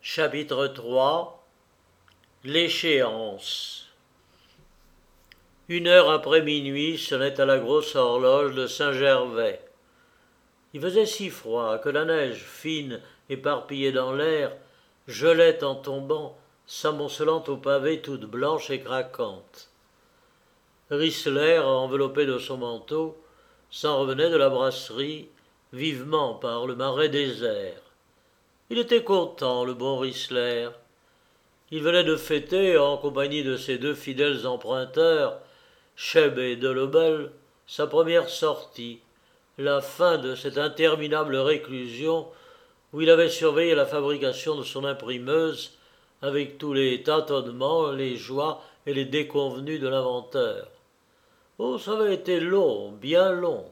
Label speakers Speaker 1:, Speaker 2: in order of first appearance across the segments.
Speaker 1: Chapitre 3. L'échéance. 1 heure après minuit sonnait à la grosse horloge de Saint-Gervais. Il faisait si froid que la neige fine, éparpillée dans l'air, gelait en tombant, s'amoncelant aux pavés toute blanche et craquante. Rissler, enveloppé de son manteau, s'en revenait de la brasserie, vivement par le marais désert. Il était content, le bon Rissler. Il venait de fêter, en compagnie de ses 2 fidèles emprunteurs, Cheb et Delobel, sa première sortie, la fin de cette interminable réclusion où il avait surveillé la fabrication de son imprimeuse avec tous les tâtonnements, les joies et les déconvenues de l'inventeur. Oh, ça avait été long, bien long.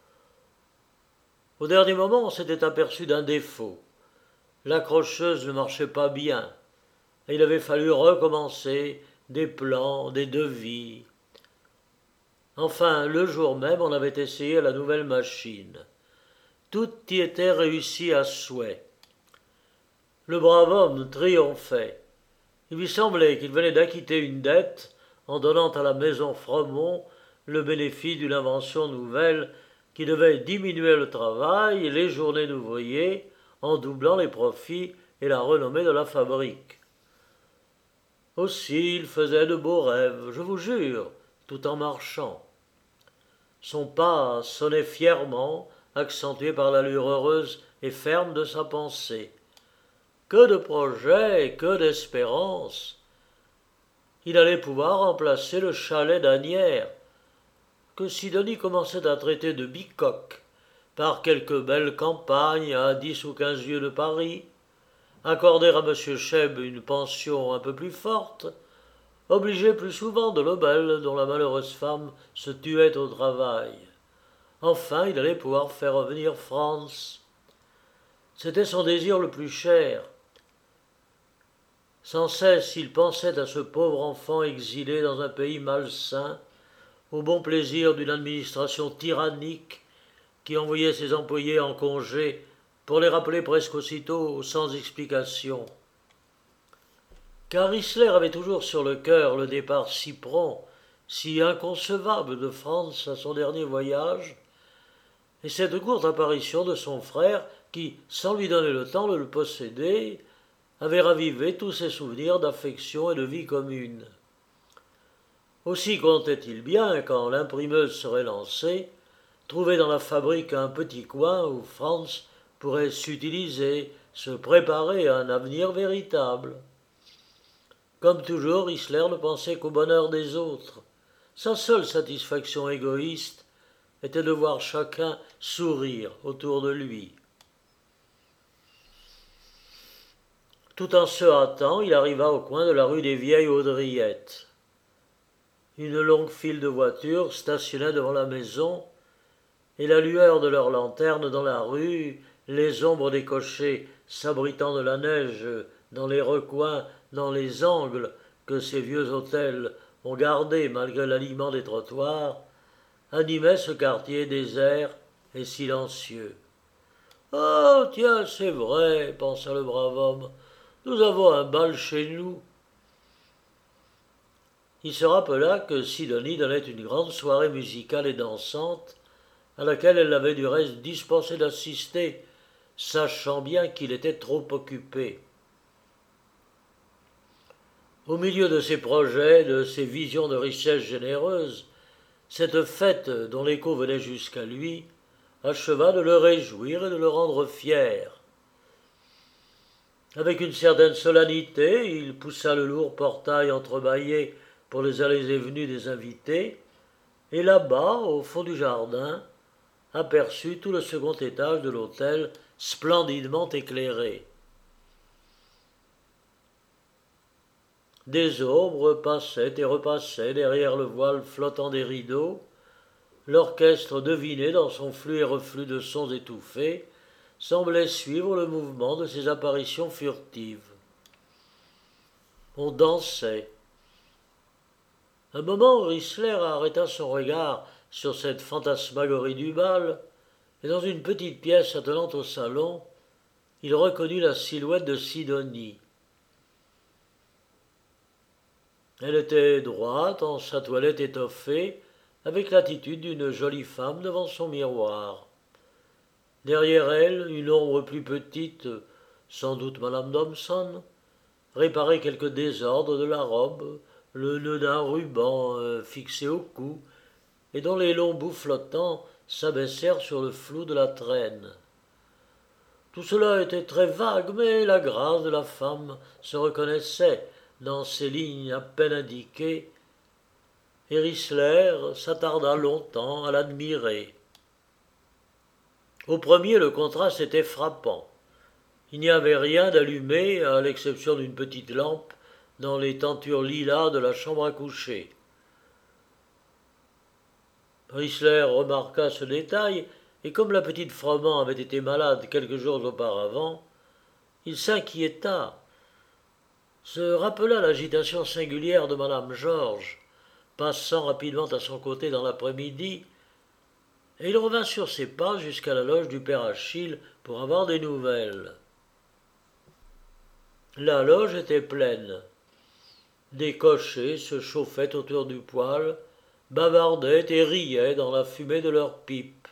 Speaker 1: Au dernier moment, on s'était aperçu d'un défaut. L'accrocheuse ne marchait pas bien, et il avait fallu recommencer des plans, des devis. Enfin, le jour même, on avait essayé la nouvelle machine. Tout y était réussi à souhait. Le brave homme triomphait. Il lui semblait qu'il venait d'acquitter une dette en donnant à la maison Fromont le bénéfice d'une invention nouvelle qui devait diminuer le travail et les journées d'ouvriers en doublant les profits et la renommée de la fabrique. Aussi il faisait de beaux rêves, je vous jure, tout en marchant. Son pas sonnait fièrement, accentué par l'allure heureuse et ferme de sa pensée. Que de projets et que d'espérances! Il allait pouvoir remplacer le chalet d'Asnières, que Sidonie commençait à traiter de bicoque, par quelques belles campagnes à 10 ou 15 lieues de Paris, accorder à M. Cheb une pension un peu plus forte, obliger plus souvent Delobel, dont la malheureuse femme se tuait au travail. Enfin, il allait pouvoir faire revenir Franz. C'était son désir le plus cher. Sans cesse, il pensait à ce pauvre enfant exilé dans un pays malsain, au bon plaisir d'une administration tyrannique qui envoyait ses employés en congé pour les rappeler presque aussitôt sans explication. Car Rissler avait toujours sur le cœur le départ si prompt, si inconcevable de Franz à son dernier voyage, et cette courte apparition de son frère qui, sans lui donner le temps de le posséder, avait ravivé tous ses souvenirs d'affection et de vie commune. Aussi comptait-il bien, quand l'imprimeuse serait lancée, trouver dans la fabrique un petit coin où Franz pourrait s'utiliser, se préparer à un avenir véritable. Comme toujours, Rissler ne pensait qu'au bonheur des autres. Sa seule satisfaction égoïste était de voir chacun sourire autour de lui. Tout en se hâtant, il arriva au coin de la rue des Vieilles Haudriettes. Une longue file de voitures stationnait devant la maison, et la lueur de leurs lanternes dans la rue, les ombres des cochers s'abritant de la neige dans les recoins, dans les angles que ces vieux hôtels ont gardés malgré l'alignement des trottoirs, animaient ce quartier désert et silencieux. « Oh, tiens, c'est vrai, pensa le brave homme, nous avons un bal chez nous. » Il se rappela que Sidonie donnait une grande soirée musicale et dansante, à laquelle elle l'avait du reste dispensé d'assister, sachant bien qu'il était trop occupé. Au milieu de ses projets, de ses visions de richesse généreuse, cette fête dont l'écho venait jusqu'à lui acheva de le réjouir et de le rendre fier. Avec une certaine solennité, il poussa le lourd portail entrebâillé pour les allées et venues des invités, et là-bas, au fond du jardin, aperçut tout le second étage de l'hôtel splendidement éclairé. Des ombres passaient et repassaient derrière le voile flottant des rideaux. L'orchestre, deviné dans son flux et reflux de sons étouffés, semblait suivre le mouvement de ces apparitions furtives. On dansait. Un moment, Rissler arrêta son regard sur cette fantasmagorie du bal, et dans une petite pièce attenante au salon, il reconnut la silhouette de Sidonie. Elle était droite, en sa toilette étoffée, avec l'attitude d'une jolie femme devant son miroir. Derrière elle, une ombre plus petite, sans doute madame Thompson, réparait quelques désordres de la robe, le nœud d'un ruban fixé au cou, et dont les longs bouts flottants s'abaissèrent sur le flou de la traîne. Tout cela était très vague, mais la grâce de la femme se reconnaissait dans ces lignes à peine indiquées, et Riesler s'attarda longtemps à l'admirer. Au premier, le contraste était frappant. Il n'y avait rien d'allumé, à l'exception d'une petite lampe, dans les tentures lilas de la chambre à coucher. Riesler remarqua ce détail, et comme la petite Froment avait été malade quelques jours auparavant, il s'inquiéta, se rappela l'agitation singulière de madame Georges, passant rapidement à son côté dans l'après-midi, et il revint sur ses pas jusqu'à la loge du père Achille pour avoir des nouvelles. La loge était pleine. Des cochers se chauffaient autour du poêle, bavardaient et riaient dans la fumée de leurs pipes.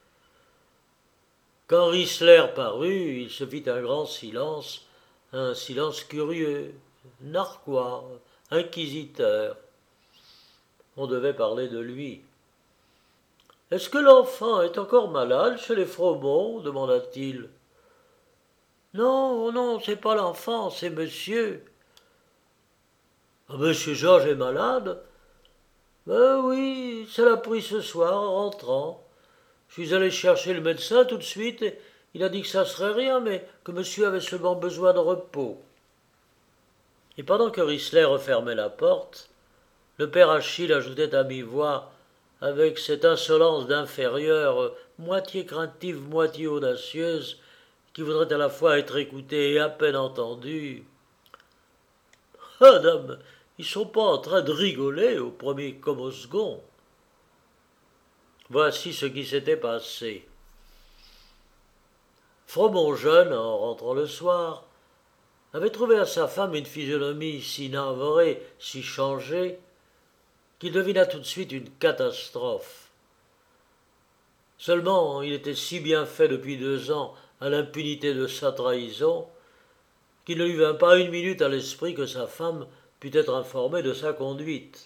Speaker 1: Quand Riesler parut, il se fit un grand silence, un silence curieux, narquois, inquisiteur. On devait parler de lui. « Est-ce que l'enfant est encore malade chez les Fromont ?» demanda-t-il. « Non, non, c'est pas l'enfant, c'est monsieur. »« Ah, monsieur Georges est malade ?»« Ben oui, ça l'a pris ce soir en rentrant. Je suis allé chercher le médecin tout de suite et il a dit que ça serait rien, mais que monsieur avait seulement besoin de repos. » Et pendant que Riesler refermait la porte, le père Achille ajoutait à mi-voix, avec cette insolence d'inférieur, moitié craintive, moitié audacieuse, qui voudrait à la fois être écoutée et à peine entendue. « Ah, dame, ils sont pas en train de rigoler au premier comme au second. » Voici ce qui s'était passé. Fromont jeune, en rentrant le soir, avait trouvé à sa femme une physionomie si navrée, si changée, qu'il devina tout de suite une catastrophe. Seulement, il était si bien fait depuis 2 ans à l'impunité de sa trahison, qu'il ne lui vint pas une minute à l'esprit que sa femme pût être informée de sa conduite.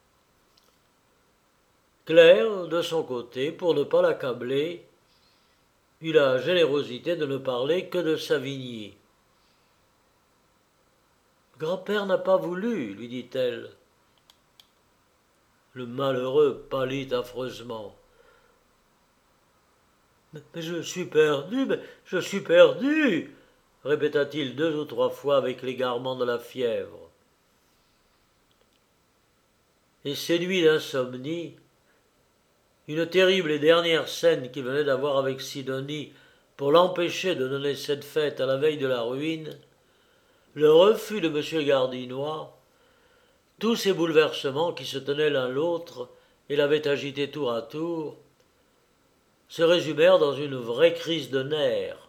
Speaker 1: Claire, de son côté, pour ne pas l'accabler, eut la générosité de ne parler que de Savigny. « Grand-père n'a pas voulu, lui dit-elle. Le malheureux pâlit affreusement. « Mais je suis perdu, mais je suis perdu !» répéta-t-il 2 ou 3 fois avec l'égarement de la fièvre. Et séduit d'insomnie, une terrible et dernière scène qu'il venait d'avoir avec Sidonie pour l'empêcher de donner cette fête à la veille de la ruine, le refus de M. Gardinois, tous ces bouleversements qui se tenaient l'un l'autre et l'avaient agité tour à tour, se résumèrent dans une vraie crise de nerfs.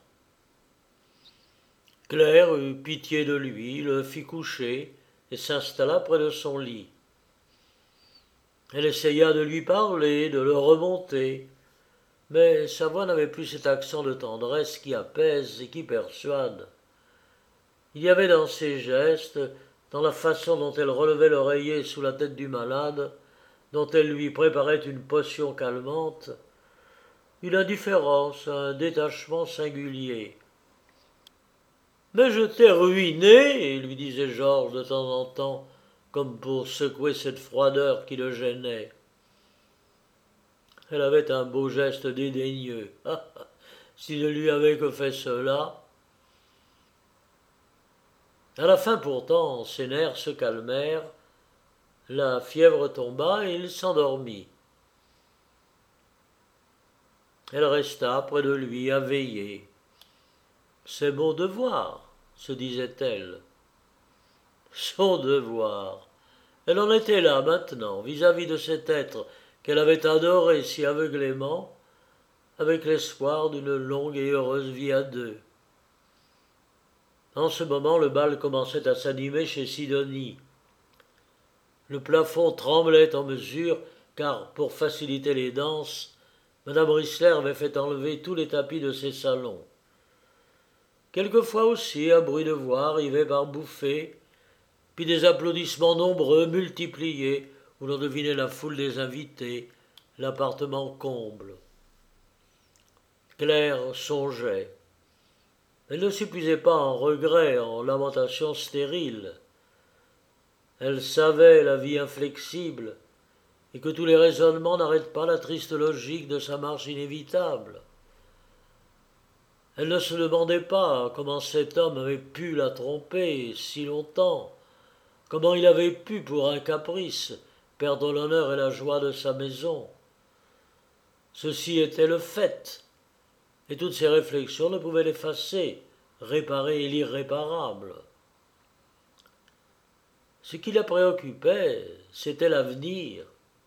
Speaker 1: Claire eut pitié de lui, le fit coucher et s'installa près de son lit. Elle essaya de lui parler, de le remonter, mais sa voix n'avait plus cet accent de tendresse qui apaise et qui persuade. Il y avait dans ses gestes, dans la façon dont elle relevait l'oreiller sous la tête du malade, dont elle lui préparait une potion calmante, une indifférence, un détachement singulier. « Mais je t'ai ruiné, » lui disait Georges de temps en temps, comme pour secouer cette froideur qui le gênait. Elle avait un beau geste dédaigneux. S'il ne lui avait que fait cela. À la fin pourtant, ses nerfs se calmèrent, la fièvre tomba et il s'endormit. Elle resta près de lui à veiller. « C'est mon devoir, » se disait-elle. Son devoir. Elle en était là maintenant, vis-à-vis de cet être qu'elle avait adoré si aveuglément, avec l'espoir d'une longue et heureuse vie à 2. En ce moment, le bal commençait à s'animer chez Sidonie. Le plafond tremblait en mesure, car, pour faciliter les danses, Madame Rissler avait fait enlever tous les tapis de ses salons. Quelquefois aussi, un bruit de voix arrivait par bouffées, puis des applaudissements nombreux multipliés, où l'on devinait la foule des invités, l'appartement comble. Claire songeait. Elle ne s'épuisait pas en regrets, en lamentations stériles. Elle savait la vie inflexible, et que tous les raisonnements n'arrêtent pas la triste logique de sa marche inévitable. Elle ne se demandait pas comment cet homme avait pu la tromper si longtemps, comment il avait pu, pour un caprice, perdre l'honneur et la joie de sa maison. Ceci était le fait, et toutes ses réflexions ne pouvaient l'effacer, réparer l'irréparable. Ce qui la préoccupait, c'était l'avenir.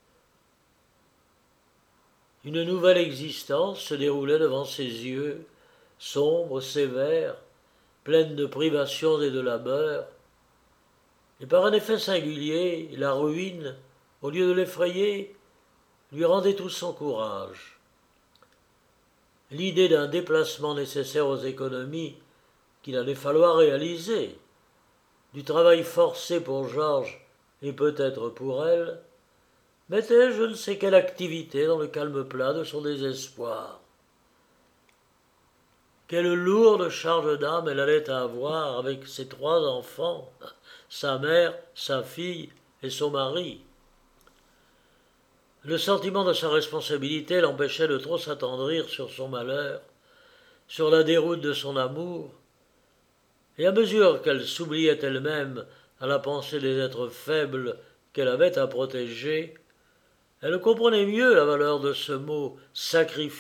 Speaker 1: Une nouvelle existence se déroulait devant ses yeux, sombre, sévère, pleine de privations et de labeurs, et par un effet singulier, la ruine, au lieu de l'effrayer, lui rendait tout son courage. L'idée d'un déplacement nécessaire aux économies qu'il allait falloir réaliser, du travail forcé pour Georges et peut-être pour elle, mettait je ne sais quelle activité dans le calme plat de son désespoir. Quelle lourde charge d'âme elle allait avoir avec ses 3 enfants, sa mère, sa fille et son mari. Le sentiment de sa responsabilité l'empêchait de trop s'attendrir sur son malheur, sur la déroute de son amour, et à mesure qu'elle s'oubliait elle-même à la pensée des êtres faibles qu'elle avait à protéger, elle comprenait mieux la valeur de ce mot « sacrifice »,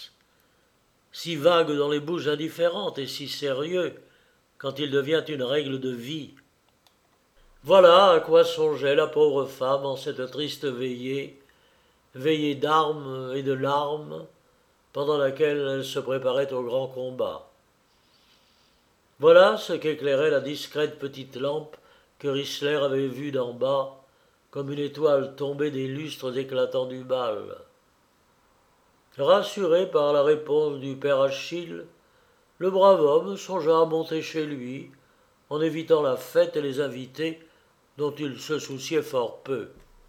Speaker 1: si vague dans les bouches indifférentes et si sérieux quand il devient une règle de vie. Voilà à quoi songeait la pauvre femme en cette triste veillée, veillée d'armes et de larmes, pendant laquelle elle se préparait au grand combat. Voilà ce qu'éclairait la discrète petite lampe que Rissler avait vue d'en bas, comme une étoile tombée des lustres éclatants du bal. Rassuré par la réponse du père Achille, le brave homme songea à monter chez lui, en évitant la fête et les invités dont il se souciait fort peu.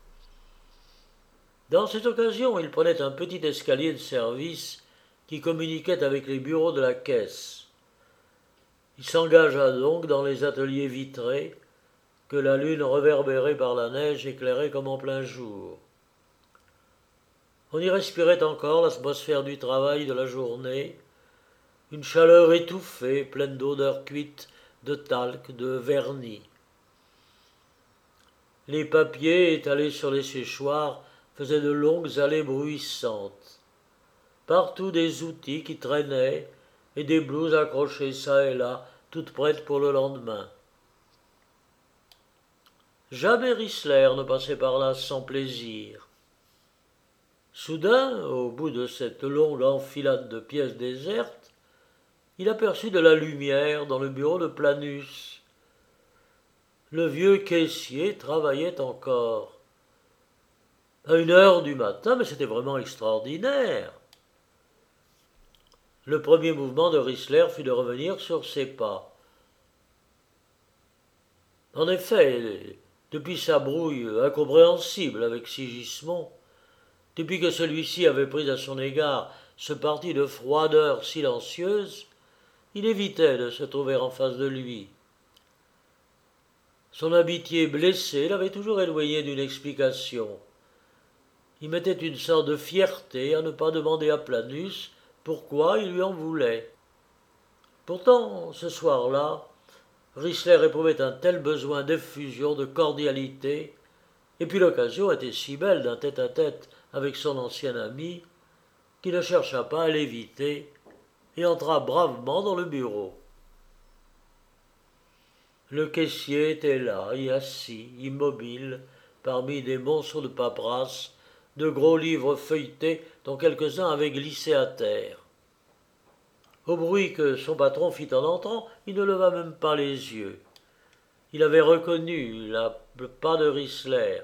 Speaker 1: Dans cette occasion, il prenait un petit escalier de service qui communiquait avec les bureaux de la caisse. Il s'engagea donc dans les ateliers vitrés que la lune réverbérée par la neige éclairait comme en plein jour. On y respirait encore l'atmosphère du travail de la journée, une chaleur étouffée, pleine d'odeurs cuites, de talc, de vernis. Les papiers étalés sur les séchoirs faisaient de longues allées bruissantes. Partout des outils qui traînaient et des blouses accrochées çà et là, toutes prêtes pour le lendemain. Jamais Rissler ne passait par là sans plaisir. Soudain, au bout de cette longue enfilade de pièces désertes, il aperçut de la lumière dans le bureau de Planus. Le vieux caissier travaillait encore. À 1 heure du matin, mais c'était vraiment extraordinaire. Le premier mouvement de Rissler fut de revenir sur ses pas. En effet, depuis sa brouille incompréhensible avec Sigismond, depuis que celui-ci avait pris à son égard ce parti de froideur silencieuse, il évitait de se trouver en face de lui. Son amitié blessée l'avait toujours éloigné d'une explication. Il mettait une sorte de fierté à ne pas demander à Planus pourquoi il lui en voulait. Pourtant, ce soir-là, Rissler éprouvait un tel besoin d'effusion, de cordialité, et puis l'occasion était si belle d'un tête-à-tête avec son ancien ami, qu'il ne chercha pas à l'éviter et entra bravement dans le bureau. Le caissier était là, y assis, immobile, parmi des monceaux de paperasse, de gros livres feuilletés dont quelques-uns avaient glissé à terre. Au bruit que son patron fit en entrant, il ne leva même pas les yeux. il avait reconnu le pas de Rissler.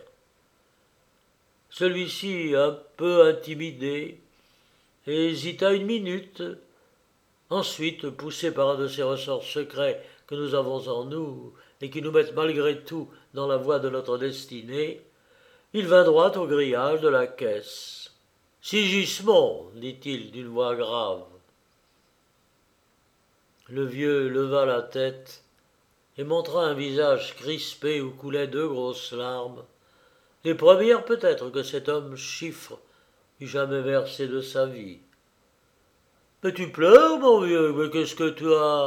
Speaker 1: Celui-ci, un peu intimidé, hésita une minute. Ensuite, poussé par un de ces ressorts secrets que nous avons en nous et qui nous mettent malgré tout dans la voie de notre destinée, il vint droit au grillage de la caisse. « Sigismond, dit-il d'une voix grave. » Le vieux leva la tête et montra un visage crispé où coulaient 2 grosses larmes, les premières peut-être que cet homme chiffre eût jamais versées de sa vie. « Mais tu pleures, mon vieux, mais qu'est-ce que tu as ?»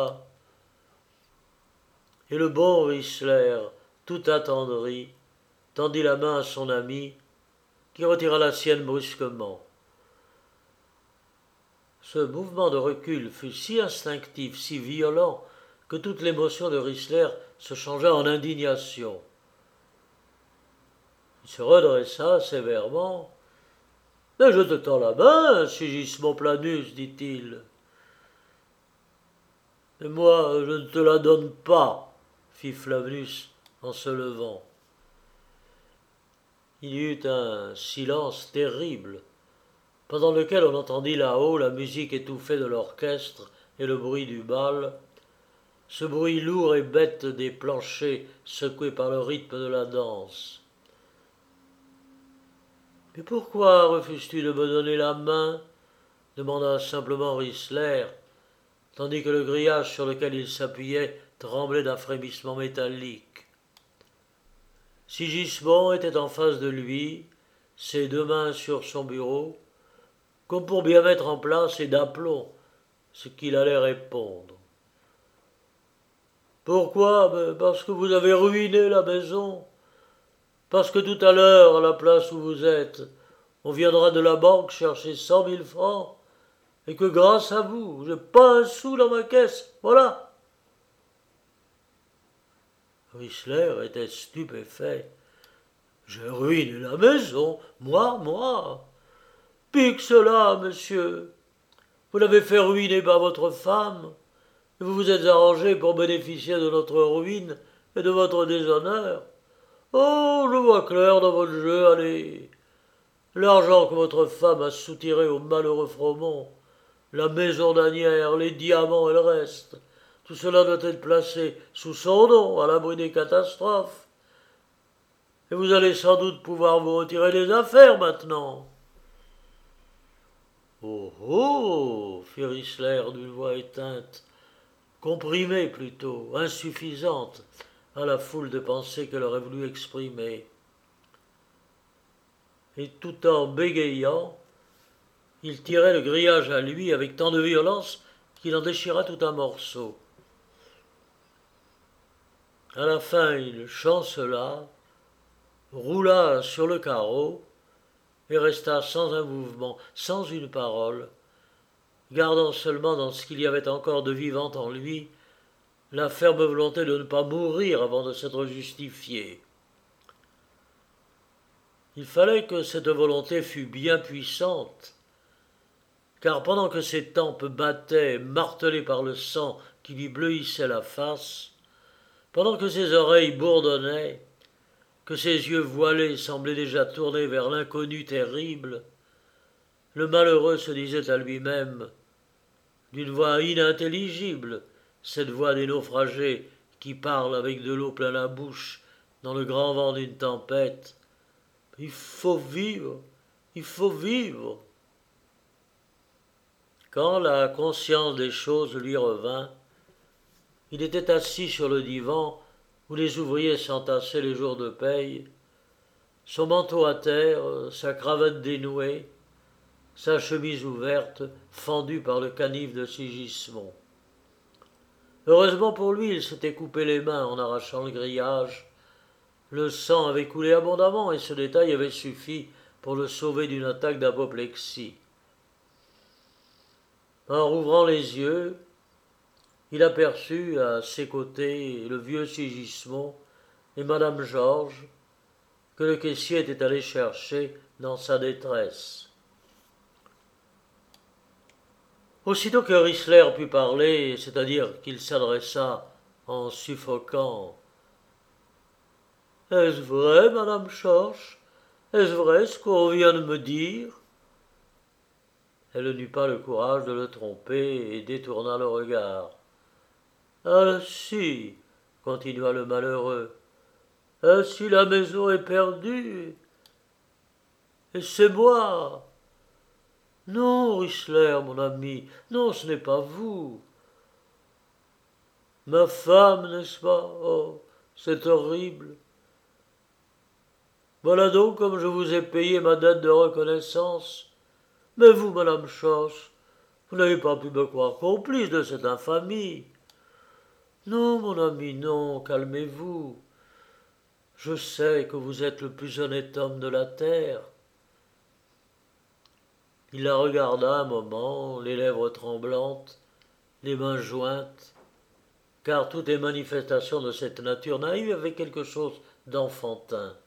Speaker 1: Et le bon Rissler, tout attendri, tendit la main à son ami, qui retira la sienne brusquement. Ce mouvement de recul fut si instinctif, si violent, que toute l'émotion de Rissler se changea en indignation. Il se redressa sévèrement. « Mais je te tends la main, Sigismond Planus, dit-il. »« Mais moi, je ne te la donne pas, fit Flavius en se levant. Il y eut un silence terrible, pendant lequel on entendit là-haut la musique étouffée de l'orchestre et le bruit du bal, ce bruit lourd et bête des planchers secoués par le rythme de la danse. « Mais pourquoi refuses-tu de me donner la main ?» demanda simplement Rissler, tandis que le grillage sur lequel il s'appuyait tremblait d'un frémissement métallique. Sigismond était en face de lui, ses 2 mains sur son bureau, comme pour bien mettre en place et d'aplomb ce qu'il allait répondre. « Pourquoi ? Parce que vous avez ruiné la maison. Parce que tout à l'heure, à la place où vous êtes, on viendra de la banque chercher 100 000 francs, et que grâce à vous, j'ai pas un sou dans ma caisse. Voilà. » Rissler était stupéfait. « J'ai ruiné la maison, moi. Pis que cela, monsieur. Vous l'avez fait ruiner par votre femme, et vous vous êtes arrangé pour bénéficier de notre ruine et de votre déshonneur. Oh, je vois clair dans votre jeu, allez. L'argent que votre femme a soutiré au malheureux Fromont, la maison d'Asnières, les diamants et le reste, tout cela doit être placé sous son nom, à l'abri des catastrophes. Et vous allez sans doute pouvoir vous retirer des affaires maintenant. » « Oh, oh !» fit Rissler d'une voix éteinte, comprimée plutôt, insuffisante à la foule de pensées qu'elle aurait voulu exprimer. Et tout en bégayant, il tirait le grillage à lui avec tant de violence qu'il en déchira tout un morceau. À la fin, il chancela, roula sur le carreau et resta sans un mouvement, sans une parole, gardant seulement dans ce qu'il y avait encore de vivant en lui la ferme volonté de ne pas mourir avant de s'être justifié. Il fallait que cette volonté fût bien puissante, car pendant que ses tempes battaient, martelées par le sang qui lui bleuissait la face, pendant que ses oreilles bourdonnaient, que ses yeux voilés semblaient déjà tournés vers l'inconnu terrible, le malheureux se disait à lui-même, d'une voix inintelligible, cette voix des naufragés qui parlent avec de l'eau plein la bouche dans le grand vent d'une tempête, « Il faut vivre, il faut vivre !» Quand la conscience des choses lui revint, il était assis sur le divan où les ouvriers s'entassaient les jours de paye, son manteau à terre, sa cravate dénouée, sa chemise ouverte, fendue par le canif de Sigismond. Heureusement pour lui, il s'était coupé les mains en arrachant le grillage. Le sang avait coulé abondamment et ce détail avait suffi pour le sauver d'une attaque d'apoplexie. En rouvrant les yeux, il aperçut à ses côtés le vieux Sigismond et madame Georges, que le caissier était allé chercher dans sa détresse. Aussitôt que Rissler put parler, c'est-à-dire qu'il s'adressa en suffoquant Est-ce vrai, madame Schorsch? Est-ce vrai ce qu'on vient de me dire? Elle n'eut pas le courage de le tromper et détourna le regard. Ainsi, continua le malheureux, ainsi la maison est perdue. Et c'est moi. Non, Riesler, mon ami, non, ce n'est pas vous. Ma femme, n'est-ce pas? Oh, c'est horrible. Voilà donc comme je vous ai payé ma dette de reconnaissance. Mais vous, madame Schorsch, vous n'avez pas pu me croire complice de cette infamie. Non, mon ami, non, calmez-vous. Je sais que vous êtes le plus honnête homme de la terre. Il la regarda un moment, les lèvres tremblantes, les mains jointes, car toutes les manifestations de cette nature naïve avaient quelque chose d'enfantin.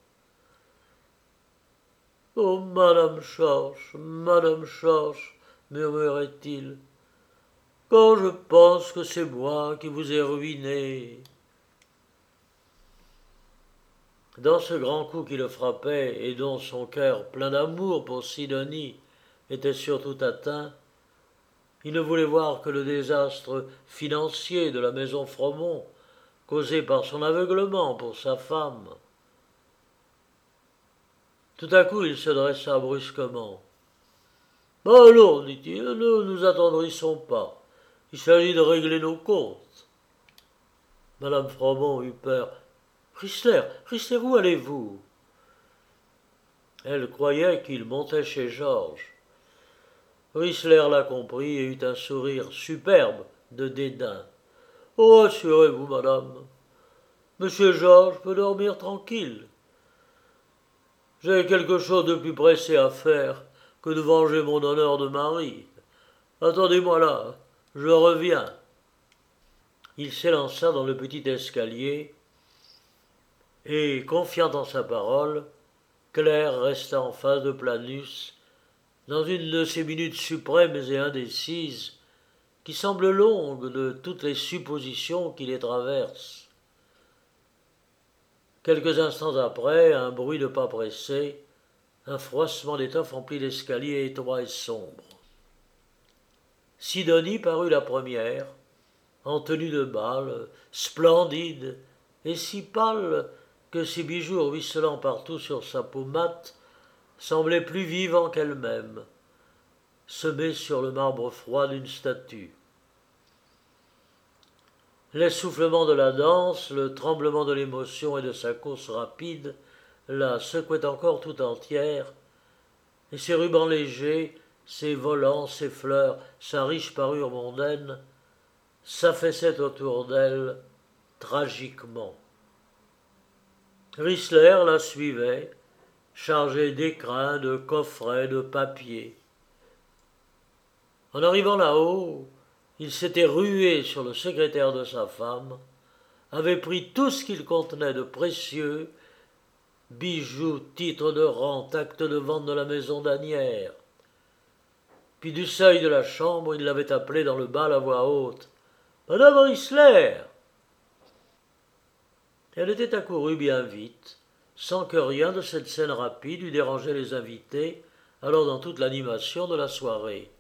Speaker 1: Oh, Madame Schorsch, murmurait-il, quand je pense que c'est moi qui vous ai ruiné. Dans ce grand coup qui le frappait et dont son cœur plein d'amour pour Sidonie était surtout atteint, il ne voulait voir que le désastre financier de la maison Fromont, causé par son aveuglement pour sa femme. Tout à coup, il se dressa brusquement. « Allons, dit-il, ne nous attendrissons pas. Il s'agit de régler nos comptes. » Madame Fromont eut peur. « Riesler, où allez-vous » Elle croyait qu'il montait chez Georges. Riesler la comprit et eut un sourire superbe de dédain. « Oh, assurez-vous, madame, monsieur Georges peut dormir tranquille. J'ai quelque chose de plus pressé à faire que de venger mon honneur de mari. Attendez-moi là, je reviens. » Il s'élança dans le petit escalier et, confiant en sa parole, Claire resta en face de Planus, dans une de ces minutes suprêmes et indécises qui semblent longues de toutes les suppositions qui les traversent. Quelques instants après, un bruit de pas pressés, un froissement d'étoffe emplit l'escalier étroit et sombre. Sidonie parut la première, en tenue de bal, splendide et si pâle que ses bijoux ruisselant partout sur sa peau mate semblaient plus vivants qu'elle-même, semés sur le marbre froid d'une statue. L'essoufflement de la danse, le tremblement de l'émotion et de sa course rapide la secouaient encore tout entière, et ses rubans légers, ses volants, ses fleurs, sa riche parure mondaine, s'affaissaient autour d'elle tragiquement. Riesler la suivait, chargé d'écrins, de coffrets, de papiers. En arrivant là-haut, il s'était rué sur le secrétaire de sa femme, avait pris tout ce qu'il contenait de précieux, bijoux, titres de rente, actes de vente de la maison d'Asnières. Puis du seuil de la chambre, il l'avait appelée dans le bal à voix haute. « Madame Riesler !» Elle était accourue bien vite, sans que rien de cette scène rapide eût dérangé les invités, alors dans toute l'animation de la soirée.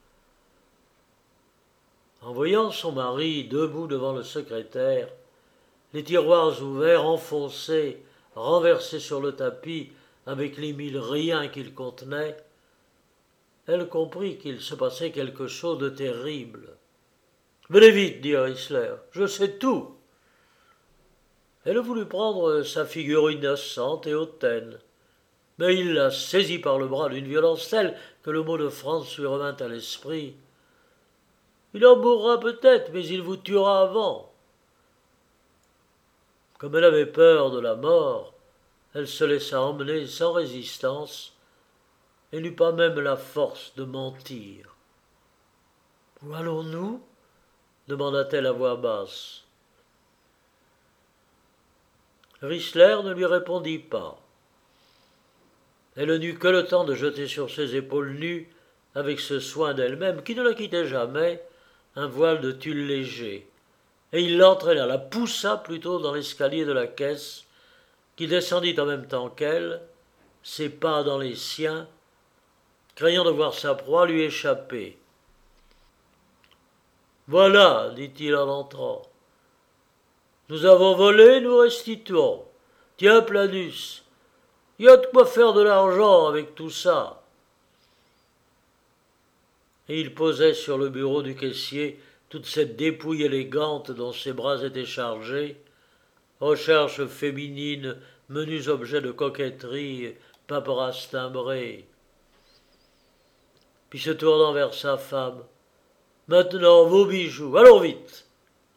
Speaker 1: En voyant son mari debout devant le secrétaire, les tiroirs ouverts, enfoncés, renversés sur le tapis avec les 1000 riens qu'ils contenaient, elle comprit qu'il se passait quelque chose de terrible. « Venez vite, dit Riesler, je sais tout. » Elle voulut prendre sa figure innocente et hautaine, mais il la saisit par le bras d'une violence telle que le mot de France lui revint à l'esprit. « Il en mourra peut-être, mais il vous tuera avant. » Comme elle avait peur de la mort, elle se laissa emmener sans résistance et n'eut pas même la force de mentir. « Où allons-nous » demanda-t-elle à voix basse. Riesler ne lui répondit pas. Elle n'eut que le temps de jeter sur ses épaules nues, avec ce soin d'elle-même qui ne la quittait jamais, un voile de tulle léger, et il l'entraîna, la poussa plutôt dans l'escalier de la caisse, qui descendit en même temps qu'elle, ses pas dans les siens, craignant de voir sa proie lui échapper. « Voilà, dit-il en entrant. Nous avons volé, nous restituons. Tiens, Planus, il y a de quoi faire de l'argent avec tout ça. » Et il posait sur le bureau du caissier toute cette dépouille élégante dont ses bras étaient chargés, recherches féminines, menus objets de coquetterie, paperasses timbrées. Puis se tournant vers sa femme, « Maintenant, vos bijoux, allons vite !»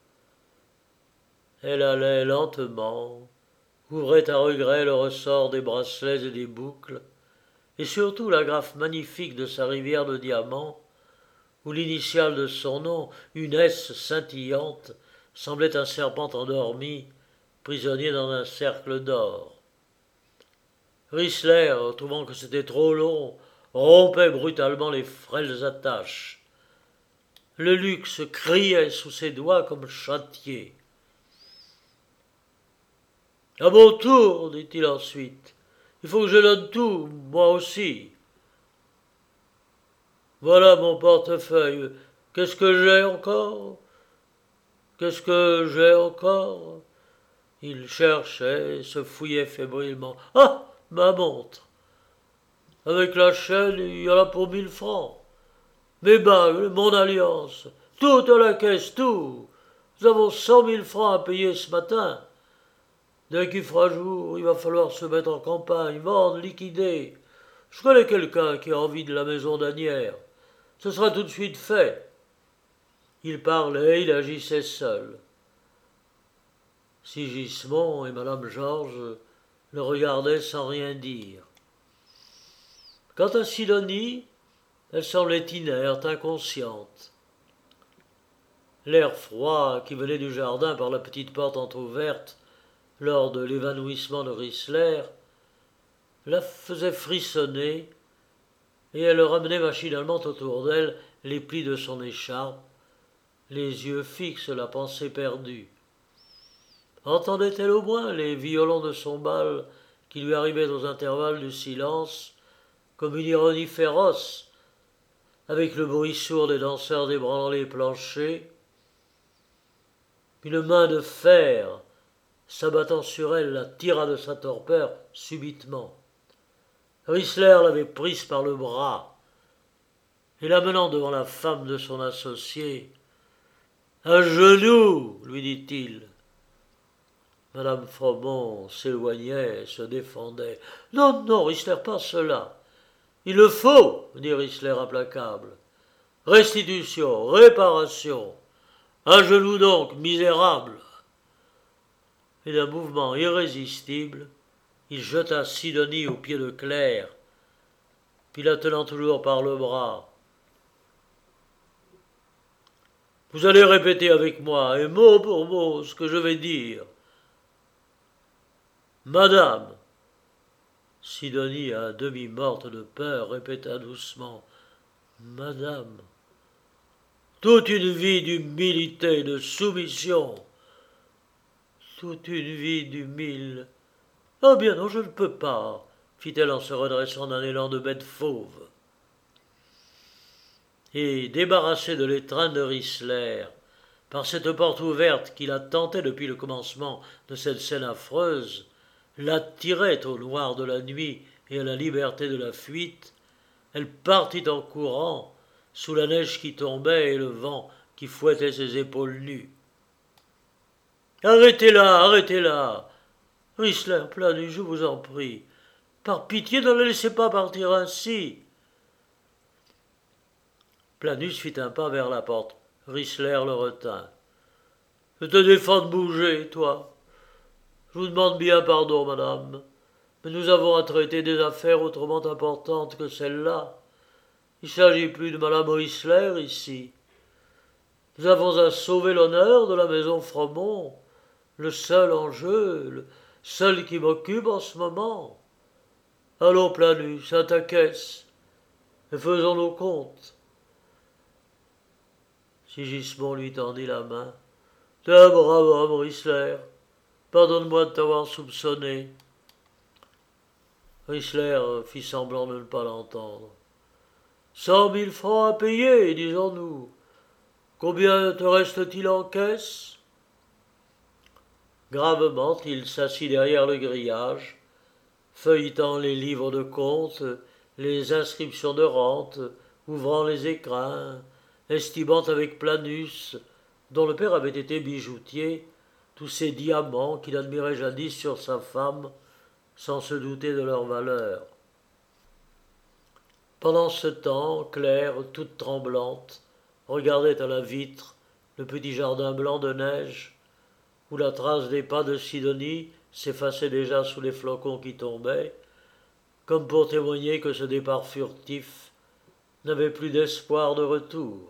Speaker 1: Elle allait lentement, ouvrait à regret le ressort des bracelets et des boucles, et surtout l'agrafe magnifique de sa rivière de diamants, où l'initiale de son nom, une S scintillante, semblait un serpent endormi, prisonnier dans un cercle d'or. Rissler, trouvant que c'était trop long, rompait brutalement les frêles attaches. Le luxe criait sous ses doigts comme châtié. « À mon tour, dit-il ensuite, il faut que je donne tout, moi aussi. Voilà mon portefeuille. Qu'est-ce que j'ai encore? Qu'est-ce que j'ai encore? » Il cherchait, se fouillait fébrilement. « Ah, ma montre! Avec la chaîne, il y en a pour 1000 francs. Mes bagues, mon alliance, tout à la caisse, tout. Nous avons 100 000 francs à payer ce matin. Dès qu'il fera jour, il va falloir se mettre en campagne, vendre, liquider. Je connais quelqu'un qui a envie de la maison d'Asnières. Ce sera tout de suite fait. » Il parlait, il agissait seul. Sigismond et madame Georges le regardaient sans rien dire. Quant à Sidonie, elle semblait inerte, inconsciente. L'air froid qui venait du jardin par la petite porte entr'ouverte lors de l'évanouissement de Rissler la faisait frissonner, et elle ramenait machinalement autour d'elle les plis de son écharpe, les yeux fixes, la pensée perdue. Entendait-elle au moins les violons de son bal qui lui arrivaient aux intervalles du silence, comme une ironie féroce, avec le bruit sourd des danseurs débranlant les planchers? Une main de fer, s'abattant sur elle, la tira de sa torpeur subitement. Rissler l'avait prise par le bras, et l'amenant devant la femme de son associé. « À genoux, lui dit-il. » Madame Fromont s'éloignait, se défendait. « Non, non, Rissler, pas cela. Il le faut, dit Rissler implacable. Restitution, réparation. À genoux donc, misérable. » Et d'un mouvement irrésistible, il jeta Sidonie aux pieds de Claire, puis la tenant toujours par le bras. « Vous allez répéter avec moi, et mot pour mot, ce que je vais dire. Madame. » Sidonie, à demi morte de peur, répéta doucement. « Madame. » Toute une vie d'humilité, de soumission. Toute une vie d'humile. « Ah bien non, je ne peux pas, fit-elle en se redressant d'un élan de bête fauve. Et, débarrassée de l'étreinte de Rissler, par cette porte ouverte qui la tentait depuis le commencement de cette scène affreuse, l'attirait au noir de la nuit et à la liberté de la fuite, elle partit en courant, sous la neige qui tombait et le vent qui fouettait ses épaules nues. « Arrêtez-la, arrêtez-la. Rissler, Planus, je vous en prie. Par pitié, ne la laissez pas partir ainsi. » Planus fit un pas vers la porte. Rissler le retint. « Je te défends de bouger, toi. Je vous demande bien pardon, madame, mais nous avons à traiter des affaires autrement importantes que celle-là. Il ne s'agit plus de madame Rissler ici. Nous avons à sauver l'honneur de la maison Fromont, le seul enjeu, le seul qui m'occupe en ce moment. Allons, Planus, à ta caisse, et faisons nos comptes. » Sigismond lui tendit la main. « T'es un brave homme, Rissler. Pardonne-moi de t'avoir soupçonné. Chrysler fit semblant de ne pas l'entendre. 100 000 francs à payer, disons-nous. Combien te reste-t-il en caisse? Gravement, il s'assit derrière le grillage, feuilletant les livres de compte, les inscriptions de rente, ouvrant les écrins, estimant avec Planus, dont le père avait été bijoutier, tous ces diamants qu'il admirait jadis sur sa femme, sans se douter de leur valeur. Pendant ce temps, Claire, toute tremblante, regardait à la vitre le petit jardin blanc de neige, où la trace des pas de Sidonie s'effaçait déjà sous les flocons qui tombaient, comme pour témoigner que ce départ furtif n'avait plus d'espoir de retour.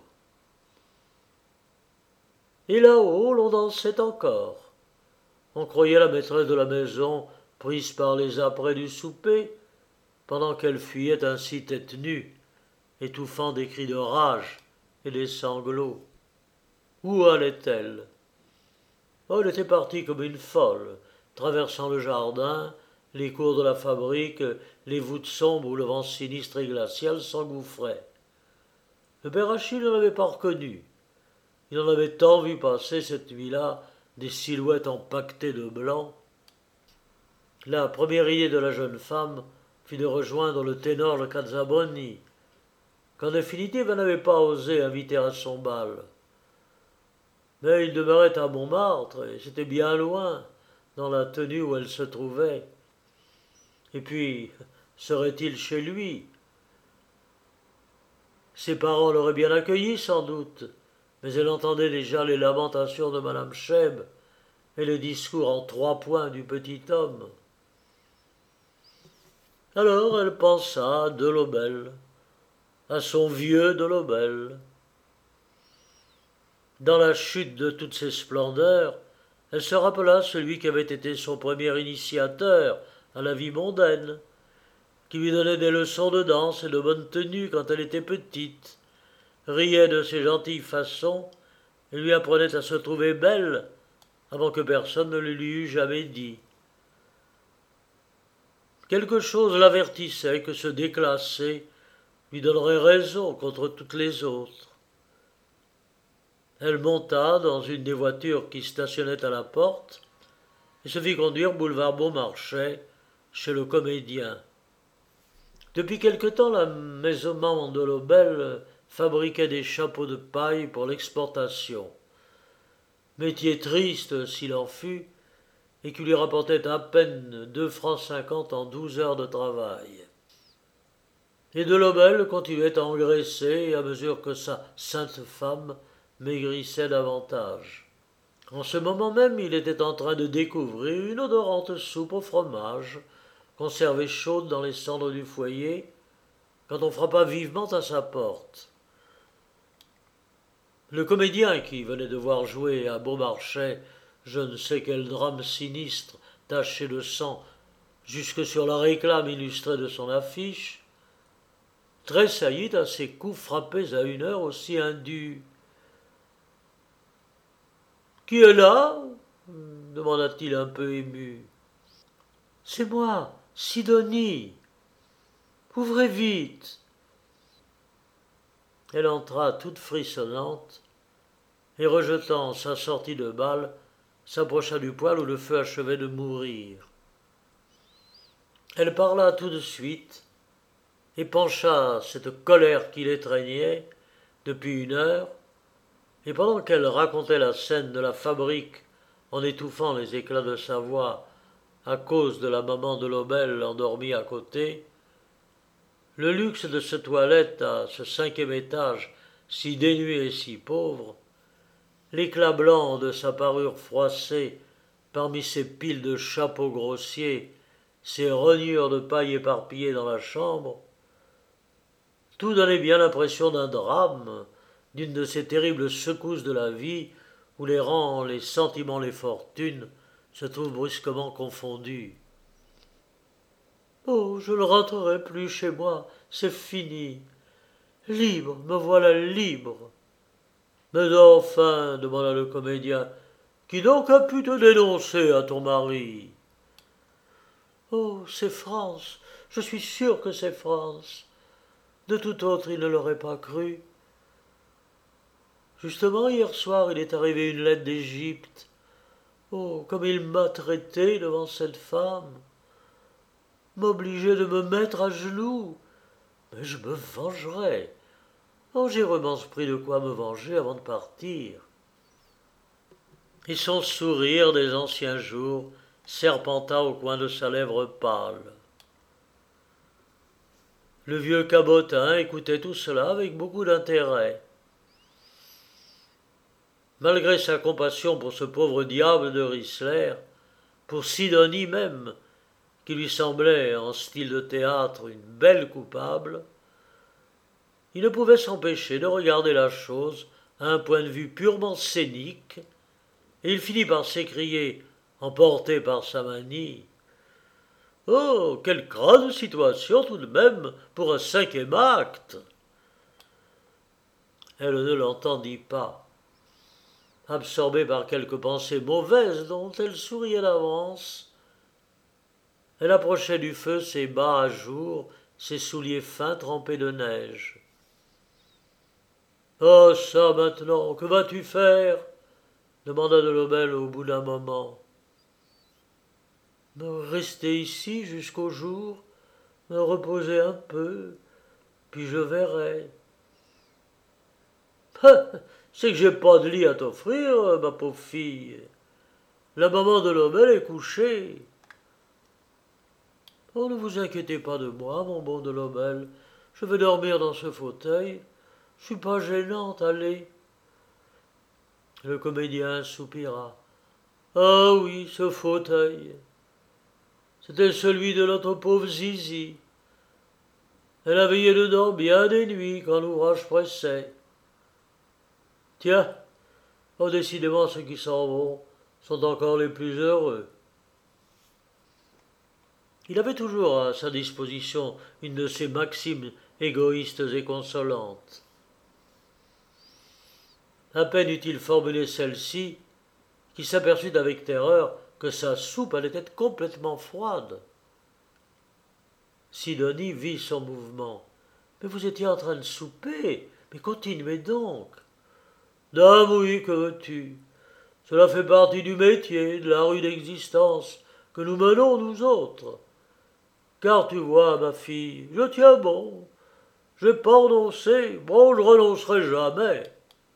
Speaker 1: Et là-haut, l'on dansait encore. On croyait la maîtresse de la maison prise par les apprêts du souper, pendant qu'elle fuyait ainsi tête nue, étouffant des cris de rage et des sanglots. Où allait-elle? Oh, elle était partie comme une folle, traversant le jardin, les cours de la fabrique, les voûtes sombres où le vent sinistre et glacial s'engouffrait. Le père Achille ne l'avait pas reconnue. Il en avait tant vu passer cette nuit-là des silhouettes empaquetées de blanc. La première idée de la jeune femme fut de rejoindre le ténor le Cazzabonni, qu'en définitive elle n'avait pas osé inviter à son bal. Mais il demeurait à Montmartre, et c'était bien loin, dans la tenue où elle se trouvait. Et puis, serait-il chez lui? Ses parents l'auraient bien accueilli, sans doute, mais elle entendait déjà les lamentations de madame Cheb et le discours en 3 points du petit homme. Alors elle pensa à Delobel, à son vieux Delobel. Dans la chute de toutes ses splendeurs, elle se rappela celui qui avait été son premier initiateur à la vie mondaine, qui lui donnait des leçons de danse et de bonne tenue quand elle était petite, riait de ses gentilles façons et lui apprenait à se trouver belle avant que personne ne le lui eût jamais dit. Quelque chose l'avertissait que se déclasser lui donnerait raison contre toutes les autres. Elle monta dans une des voitures qui stationnaient à la porte et se fit conduire boulevard Beaumarchais chez le comédien. Depuis quelque temps, la maison de Lobel fabriquait des chapeaux de paille pour l'exportation. Métier triste s'il en fut, et qui lui rapportait à peine 2,50 francs en 12 heures de travail. Et de Lobel continuait à engraisser à mesure que sa sainte femme maigrissait davantage. En ce moment même, il était en train de découvrir une odorante soupe au fromage, conservée chaude dans les cendres du foyer, quand on frappa vivement à sa porte. Le comédien qui venait de voir jouer à Beaumarchais je ne sais quel drame sinistre taché de sang jusque sur la réclame illustrée de son affiche, tressaillit à ces coups frappés à une heure aussi indue. « Qui est là ?» demanda-t-il un peu ému. « C'est moi, Sidonie. Ouvrez vite. » Elle entra toute frissonnante et, rejetant sa sortie de bal, s'approcha du poêle où le feu achevait de mourir. Elle parla tout de suite, épancha cette colère qui l'étreignait depuis une heure, et pendant qu'elle racontait la scène de la fabrique en étouffant les éclats de sa voix à cause de la maman de Lobel endormie à côté, le luxe de ce toilette à ce 5e étage si dénué et si pauvre, l'éclat blanc de sa parure froissée parmi ces piles de chapeaux grossiers, ces rognures de paille éparpillées dans la chambre, tout donnait bien l'impression d'un drame, d'une de ces terribles secousses de la vie où les rangs, les sentiments, les fortunes se trouvent brusquement confondus. « Oh, je ne rentrerai plus chez moi, c'est fini. Libre, me voilà libre. » « Mais enfin, demanda le comédien, qui donc a pu te dénoncer à ton mari ? » Oh, c'est France, je suis sûr que c'est France. De tout autre, il ne l'aurait pas cru. Justement, hier soir, il est arrivé une lettre d'Égypte. Oh, comme il m'a traité devant cette femme, m'obliger de me mettre à genoux. Mais je me vengerai. Oh, j'ai vraiment pris de quoi me venger avant de partir. Et son sourire des anciens jours serpenta au coin de sa lèvre pâle. Le vieux cabotin écoutait tout cela avec beaucoup d'intérêt. Malgré sa compassion pour ce pauvre diable de Risler, pour Sidonie même, qui lui semblait, en style de théâtre, une belle coupable, il ne pouvait s'empêcher de regarder la chose à un point de vue purement scénique, et il finit par s'écrier, emporté par sa manie, « Oh, quelle grande situation tout de même pour un 5e acte !» Elle ne l'entendit pas. Absorbée par quelques pensées mauvaises dont elle souriait d'avance, elle approchait du feu ses bas à jour, ses souliers fins trempés de neige. « Oh, ça maintenant, que vas-tu faire ?» demanda Delobel au bout d'un moment. « Rester ici jusqu'au jour, me reposer un peu, puis je verrai. » « C'est que j'ai pas de lit à t'offrir, ma pauvre fille. La maman de Delobel est couchée. » « Oh, ne vous inquiétez pas de moi, mon bon Delobel. Je vais dormir dans ce fauteuil. Je suis pas gênante, allez. » Le comédien soupira. « Ah oui, ce fauteuil. C'était celui de notre pauvre Zizi. Elle a veillé dedans bien des nuits quand l'ouvrage pressait. Tiens, oh, décidément ceux qui s'en vont sont encore les plus heureux. » Il avait toujours à sa disposition une de ces maximes égoïstes et consolantes. À peine eut-il formulé celle-ci, qu'il s'aperçut avec terreur que sa soupe allait être complètement froide. Sidonie vit son mouvement. « Mais vous étiez en train de souper, mais continuez donc. » »« Dame, oui, que veux-tu ? Cela fait partie du métier, de la rude existence que nous menons, nous autres. Car tu vois, ma fille, je tiens bon. J'ai pas renoncé, bon, je renoncerai jamais. »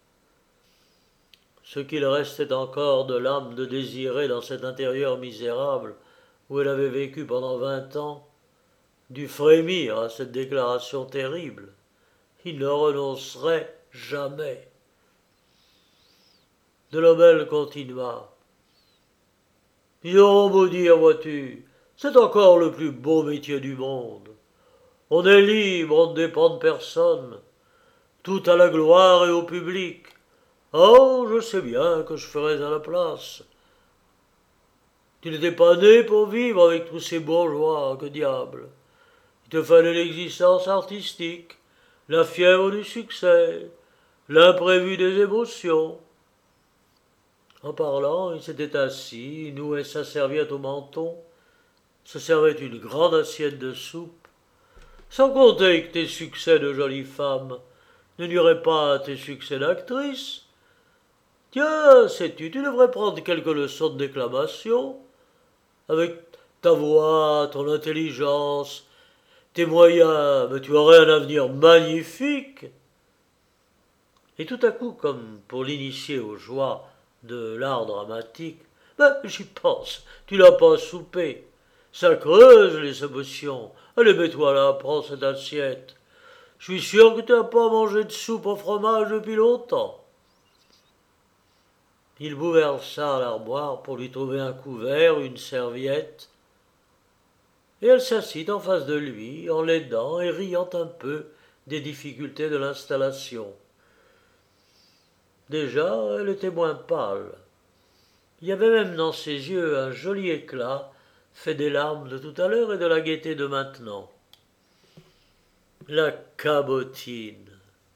Speaker 1: Ce qu'il restait encore de l'âme de Désirée dans cet intérieur misérable où elle avait vécu pendant 20 ans, dut frémir à cette déclaration terrible. Il ne renoncerait jamais. Delobel continua. « Ils auront beau dire, vois-tu, c'est encore le plus beau métier du monde. On est libre, on ne dépend de personne. Tout à la gloire et au public. Oh, je sais bien que je ferais à la place. Tu n'étais pas né pour vivre avec tous ces bourgeois, que diable. Il te fallait l'existence artistique, la fièvre du succès, l'imprévu des émotions. » En parlant, il s'était assis, nouait sa serviette au menton, se servait une grande assiette de soupe, sans compter que tes succès de jolie femme ne nuiraient pas à tes succès d'actrice. Tiens, sais-tu, tu devrais prendre quelques leçons de déclamation. Avec ta voix, ton intelligence, tes moyens, mais tu aurais un avenir magnifique. Et tout à coup, comme pour l'initier aux joies de l'art dramatique, ben, j'y pense, tu n'as pas soupé. Ça creuse les émotions. Allez, mets-toi là, prends cette assiette. Je suis sûr que tu n'as pas mangé de soupe au fromage depuis longtemps. Il bouleversa l'armoire pour lui trouver un couvert, une serviette, et elle s'assit en face de lui, en l'aidant et riant un peu des difficultés de l'installation. Déjà, elle était moins pâle. Il y avait même dans ses yeux un joli éclat, fait des larmes de tout à l'heure et de la gaieté de maintenant. La cabotine.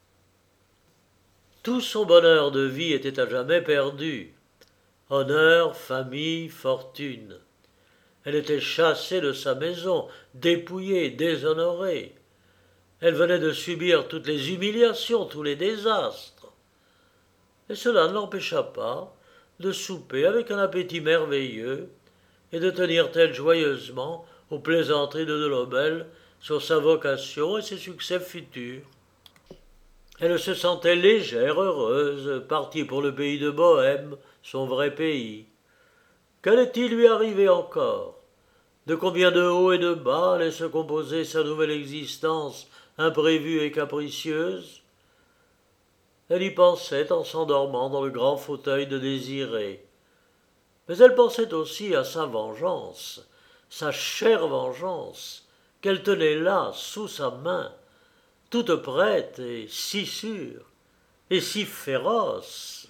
Speaker 1: Tout son bonheur de vie était à jamais perdu. Honneur, famille, fortune. Elle était chassée de sa maison, dépouillée, déshonorée. Elle venait de subir toutes les humiliations, tous les désastres. Et cela ne l'empêcha pas de souper avec un appétit merveilleux et de tenir tête joyeusement aux plaisanteries de Delobel sur sa vocation et ses succès futurs. Elle se sentait légère, heureuse, partie pour le pays de Bohême, son vrai pays. Qu'allait-il lui arriver encore? De combien de hauts et de bas allait se composer sa nouvelle existence imprévue et capricieuse? Elle y pensait en s'endormant dans le grand fauteuil de Désiré. Mais elle pensait aussi à sa vengeance, sa chère vengeance, qu'elle tenait là, sous sa main, toute prête et si sûre, et si féroce.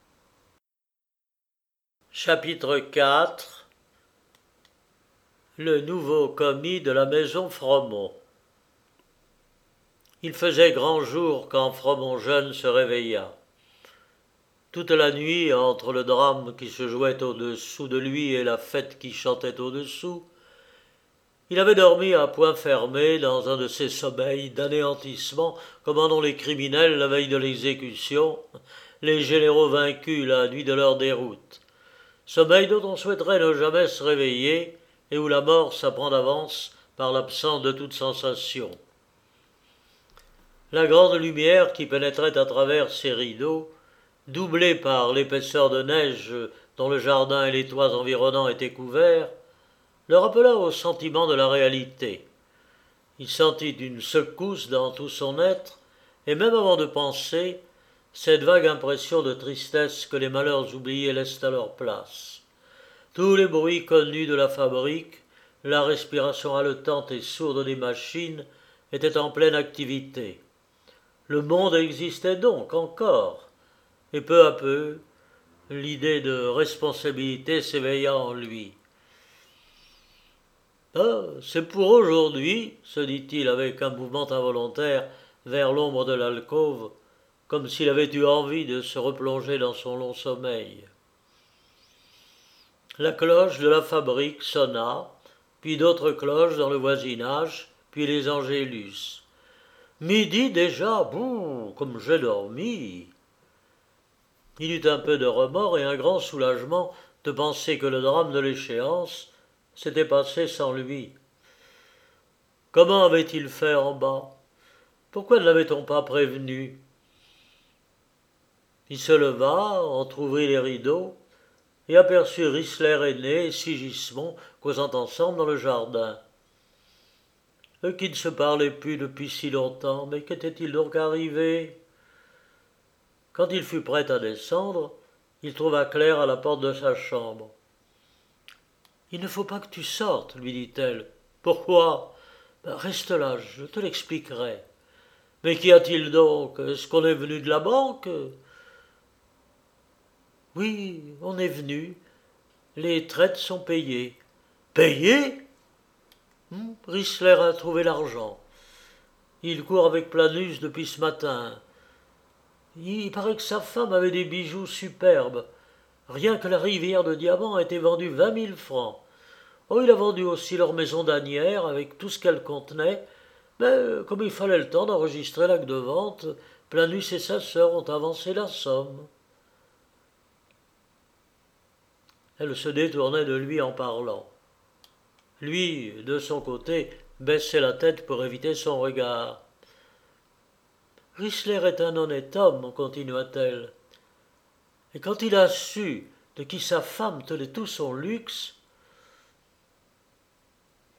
Speaker 1: Chapitre 4. Le nouveau commis de la maison Fromont. Il faisait grand jour quand Fromont jeune se réveilla. Toute la nuit, entre le drame qui se jouait au-dessous de lui et la fête qui chantait au-dessous, il avait dormi à poing fermé dans un de ces sommeils d'anéantissement comme en ont les criminels la veille de l'exécution, les généraux vaincus la nuit de leur déroute. Sommeil dont on souhaiterait ne jamais se réveiller et où la mort s'apprend d'avance par l'absence de toute sensation. La grande lumière qui pénétrait à travers ces rideaux, doublée par l'épaisseur de neige dont le jardin et les toits environnants étaient couverts, le rappela au sentiment de la réalité. Il sentit une secousse dans tout son être, et même avant de penser, cette vague impression de tristesse que les malheurs oubliés laissent à leur place. Tous les bruits connus de la fabrique, la respiration haletante et sourde des machines, étaient en pleine activité. Le monde existait donc encore, et peu à peu, l'idée de responsabilité s'éveilla en lui. « Ah, c'est pour aujourd'hui, se dit-il avec un mouvement involontaire vers l'ombre de l'alcôve, comme s'il avait eu envie de se replonger dans son long sommeil. La cloche de la fabrique sonna, puis d'autres cloches dans le voisinage, puis les angélus. Midi déjà, bouh, comme j'ai dormi. Il eut un peu de remords et un grand soulagement de penser que le drame de l'échéance s'était passé sans lui. Comment avait-il fait en bas? Pourquoi ne l'avait-on pas prévenu? Il se leva, entr'ouvrit les rideaux, et aperçut Risler aîné et Sigismond causant ensemble dans le jardin. Eux qui ne se parlaient plus depuis si longtemps, mais qu'était-il donc arrivé? Quand il fut prêt à descendre, il trouva Claire à la porte de sa chambre. « Il ne faut pas que tu sortes, lui dit-elle. « Pourquoi ? Reste là, je te l'expliquerai. »« Mais qu'y a-t-il donc? Est-ce qu'on est venu de la banque ?»« Oui, on est venu. Les traites sont payées. »« Payées ?» Risler a trouvé l'argent. Il court avec Planus depuis ce matin. Il paraît que sa femme avait des bijoux superbes. Rien que la rivière de diamants a été vendue 20 000 francs. Oh, il a vendu aussi leur maison d'Asnières avec tout ce qu'elle contenait, mais comme il fallait le temps d'enregistrer l'acte de vente, Planus et sa sœur ont avancé la somme. Elle se détournait de lui en parlant. Lui, de son côté, baissait la tête pour éviter son regard. « Risler est un honnête homme, continua-t-elle, et quand il a su de qui sa femme tenait tout son luxe... » « Comment ?»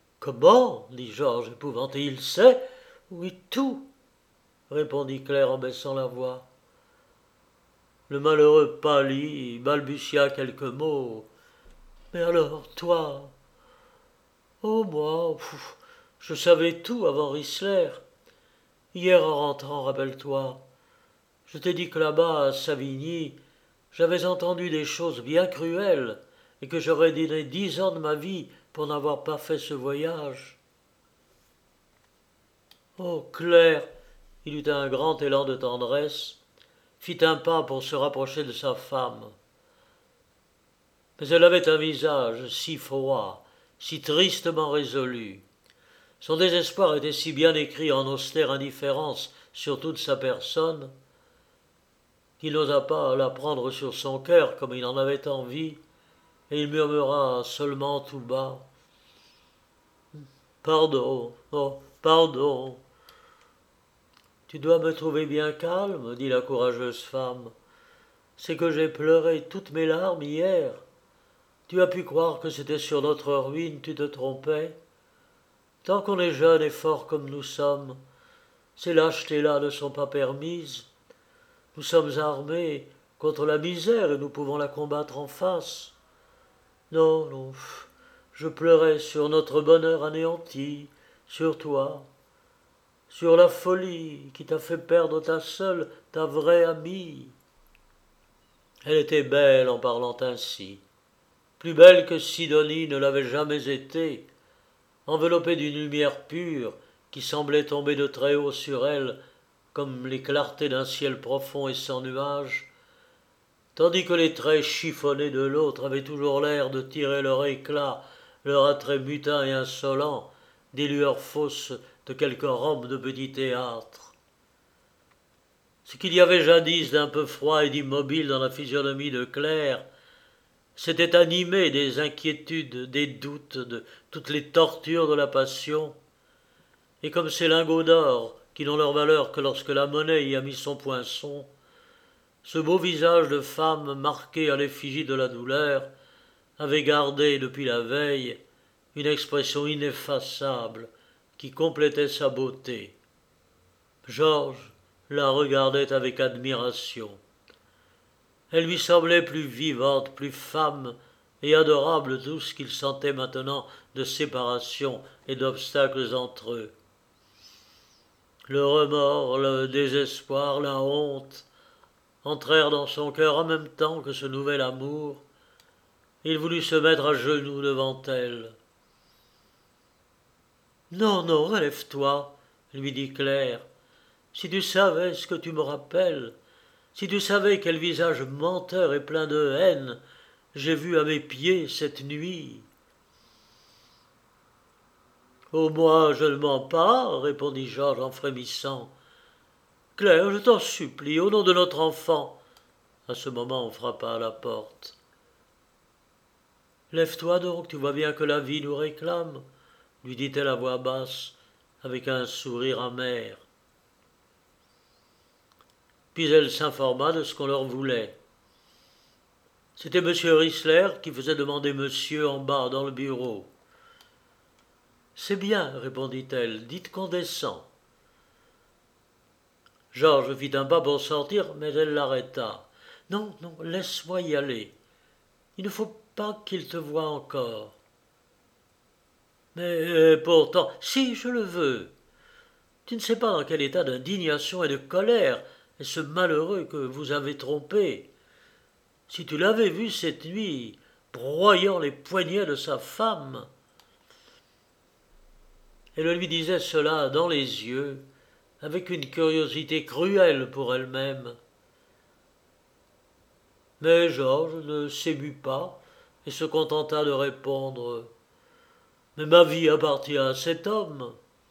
Speaker 1: dit Georges épouvanté. « Il sait? »« Oui, tout, » répondit Claire en baissant la voix. Le malheureux pâlit et balbutia quelques mots. « Mais alors, toi... »« Oh, moi, je savais tout avant Risler. Hier en rentrant, rappelle-toi, je t'ai dit que là-bas, à Savigny, j'avais entendu des choses bien cruelles et que j'aurais donné 10 ans de ma vie pour n'avoir pas fait ce voyage. » « Oh, Claire !» Il eut un grand élan de tendresse, fit un pas pour se rapprocher de sa femme. Mais elle avait un visage si froid, si tristement résolu. Son désespoir était si bien écrit en austère indifférence sur toute sa personne, qu'il n'osa pas la prendre sur son cœur comme il en avait envie, et il murmura seulement tout bas: « Pardon, oh, pardon. » « Tu dois me trouver bien calme, dit la courageuse femme. C'est que j'ai pleuré toutes mes larmes hier. Tu as pu croire que c'était sur notre ruine, tu te trompais. Tant qu'on est jeune et fort comme nous sommes, ces lâchetés-là ne sont pas permises. Nous sommes armés contre la misère et nous pouvons la combattre en face. Non, non, je pleurais sur notre bonheur anéanti, sur toi, sur la folie qui t'a fait perdre ta vraie amie. » Elle était belle en parlant ainsi, plus belle que Sidonie ne l'avait jamais été, enveloppée d'une lumière pure qui semblait tomber de très haut sur elle comme les clartés d'un ciel profond et sans nuages, tandis que les traits chiffonnés de l'autre avaient toujours l'air de tirer leur éclat, leur attrait mutin et insolent, des lueurs fausses de quelque robe de petit théâtre. Ce qu'il y avait jadis d'un peu froid et d'immobile dans la physionomie de Claire s'était animé des inquiétudes, des doutes, de toutes les tortures de la passion, et comme ces lingots d'or qui n'ont leur valeur que lorsque la monnaie y a mis son poinçon, ce beau visage de femme marqué à l'effigie de la douleur avait gardé depuis la veille une expression ineffaçable qui complétait sa beauté. Georges la regardait avec admiration. Elle lui semblait plus vivante, plus femme et adorable tout ce qu'il sentait maintenant de séparation et d'obstacles entre eux. Le remords, le désespoir, la honte entrèrent dans son cœur en même temps que ce nouvel amour. Il voulut se mettre à genoux devant elle. « Non, non, relève-toi, lui dit Claire. Si tu savais ce que tu me rappelles, si tu savais quel visage menteur et plein de haine j'ai vu à mes pieds cette nuit. »« Oh, moi, je ne mens pas, répondit Georges en frémissant. Claire, je t'en supplie, au nom de notre enfant. » À ce moment, on frappa à la porte. « Lève-toi donc, tu vois bien que la vie nous réclame, lui dit-elle à voix basse, avec un sourire amer. Puis elle s'informa de ce qu'on leur voulait. C'était M. Rissler qui faisait demander monsieur en bas dans le bureau. « C'est bien, répondit-elle, dites qu'on descend. » Georges fit un pas pour sortir, mais elle l'arrêta. « Non, non, laisse-moi y aller. Il ne faut pas qu'il te voie encore. »« Mais pourtant, si je le veux. Tu ne sais pas dans quel état d'indignation et de colère est ce malheureux que vous avez trompé. Si tu l'avais vu cette nuit, broyant les poignets de sa femme. » Elle lui disait cela dans les yeux, avec une curiosité cruelle pour elle-même. Mais Georges ne s'émut pas et se contenta de répondre « Mais ma vie appartient à cet homme. »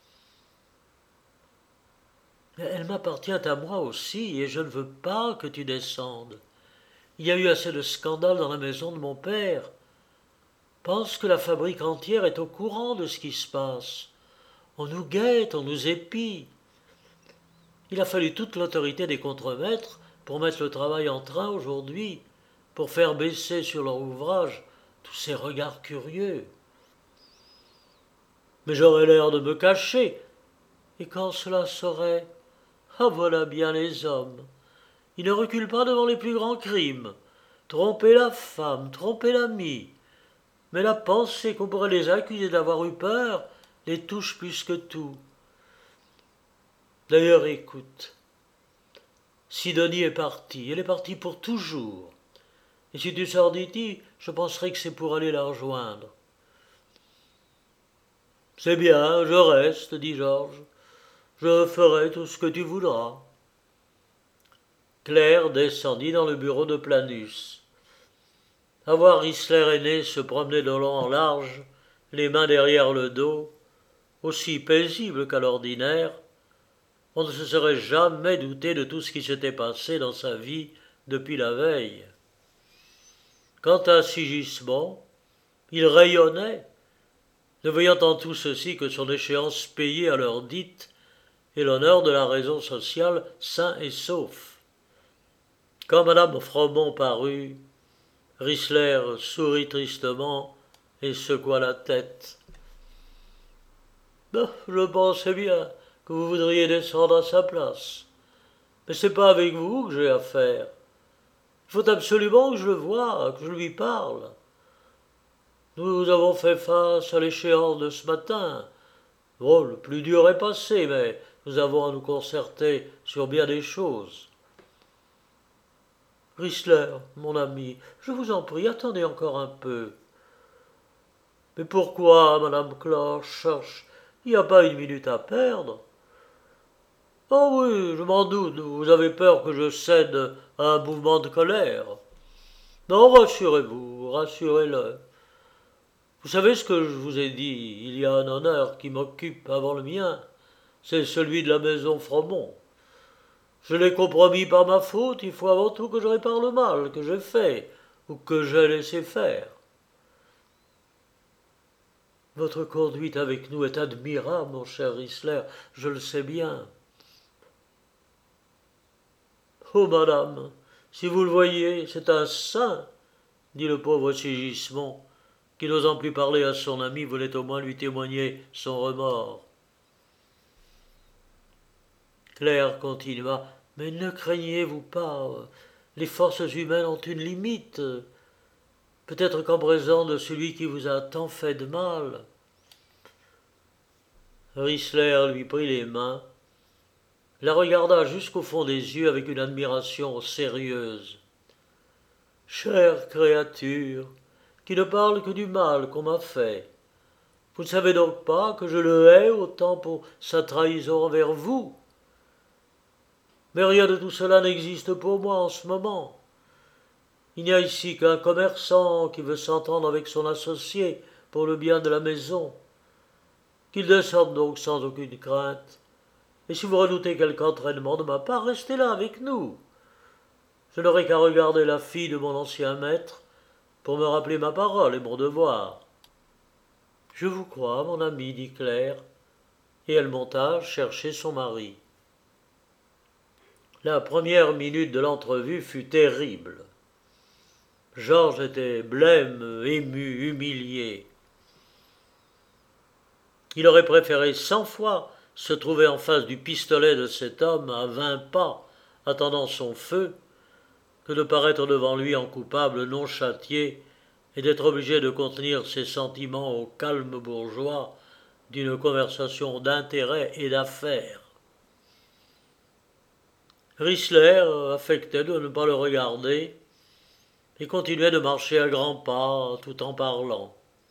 Speaker 1: « Elle m'appartient à moi aussi et je ne veux pas que tu descendes. Il y a eu assez de scandales dans la maison de mon père. Pense que la fabrique entière est au courant de ce qui se passe. On nous guette, on nous épie. Il a fallu toute l'autorité des contremaîtres pour mettre le travail en train aujourd'hui, pour faire baisser sur leur ouvrage tous ces regards curieux. Mais j'aurais l'air de me cacher, et quand cela saurait, ah voilà bien les hommes. Ils ne reculent pas devant les plus grands crimes. Tromper la femme, tromper l'ami. Mais la pensée qu'on pourrait les accuser d'avoir eu peur les touche plus que tout. D'ailleurs, écoute. Sidonie est partie. Elle est partie pour toujours. Et si tu sors d'ici, je penserai que c'est pour aller la rejoindre. « C'est bien, je reste, dit Georges. Je ferai tout ce que tu voudras. » Claire descendit dans le bureau de Planus. À voir Rissler aîné se promener de long en large, les mains derrière le dos, aussi paisible qu'à l'ordinaire, on ne se serait jamais douté de tout ce qui s'était passé dans sa vie depuis la veille. Quant à Sigismond, il rayonnait, ne voyant en tout ceci que son échéance payée à l'heure dite et l'honneur de la raison sociale sain et sauf. Quand madame Fromont parut, Risler sourit tristement et secoua la tête. Je pensais bien que vous voudriez descendre à sa place. Mais c'est pas avec vous que j'ai affaire. Il faut absolument que je le voie, que je lui parle. Nous avons fait face à l'échéance de ce matin. Bon, le plus dur est passé, mais nous avons à nous concerter sur bien des choses. Risler, mon ami, je vous en prie, attendez encore un peu. Mais pourquoi, madame Cloche? Il n'y a pas une minute à perdre. Oh oui, je m'en doute, vous avez peur que je cède à un mouvement de colère. Non, rassurez-vous, rassurez-le. Vous savez ce que je vous ai dit, il y a un honneur qui m'occupe avant le mien, c'est celui de la maison Fromont. Je l'ai compromis par ma faute, il faut avant tout que je répare le mal que j'ai fait, ou que j'ai laissé faire. Votre conduite avec nous est admirable, mon cher Risler, je le sais bien. Oh, madame, si vous le voyez, c'est un saint, dit le pauvre Sigismond, qui n'osant plus parler à son ami voulait au moins lui témoigner son remords. Claire continua. Mais ne craignez-vous pas, les forces humaines ont une limite. Peut-être qu'en présence de celui qui vous a tant fait de mal. Risler lui prit les mains, la regarda jusqu'au fond des yeux avec une admiration sérieuse. Chère créature, qui ne parle que du mal qu'on m'a fait, vous ne savez donc pas que je le hais autant pour sa trahison envers vous? Mais rien de tout cela n'existe pour moi en ce moment. Il n'y a ici qu'un commerçant qui veut s'entendre avec son associé pour le bien de la maison. Qu'il descende donc sans aucune crainte. Et si vous redoutez quelque entraînement de ma part, restez là avec nous. Je n'aurai qu'à regarder la fille de mon ancien maître pour me rappeler ma parole et mon devoir. Je vous crois, mon ami, dit Claire, et elle monta chercher son mari. La première minute de l'entrevue fut terrible. Georges était blême, ému, humilié. Il aurait préféré 100 fois se trouver en face du pistolet de cet homme à 20 pas, attendant son feu, que de paraître devant lui en coupable non châtié et d'être obligé de contenir ses sentiments au calme bourgeois d'une conversation d'intérêt et d'affaires. Risler affectait de ne pas le regarder et continuait de marcher à grands pas tout en parlant.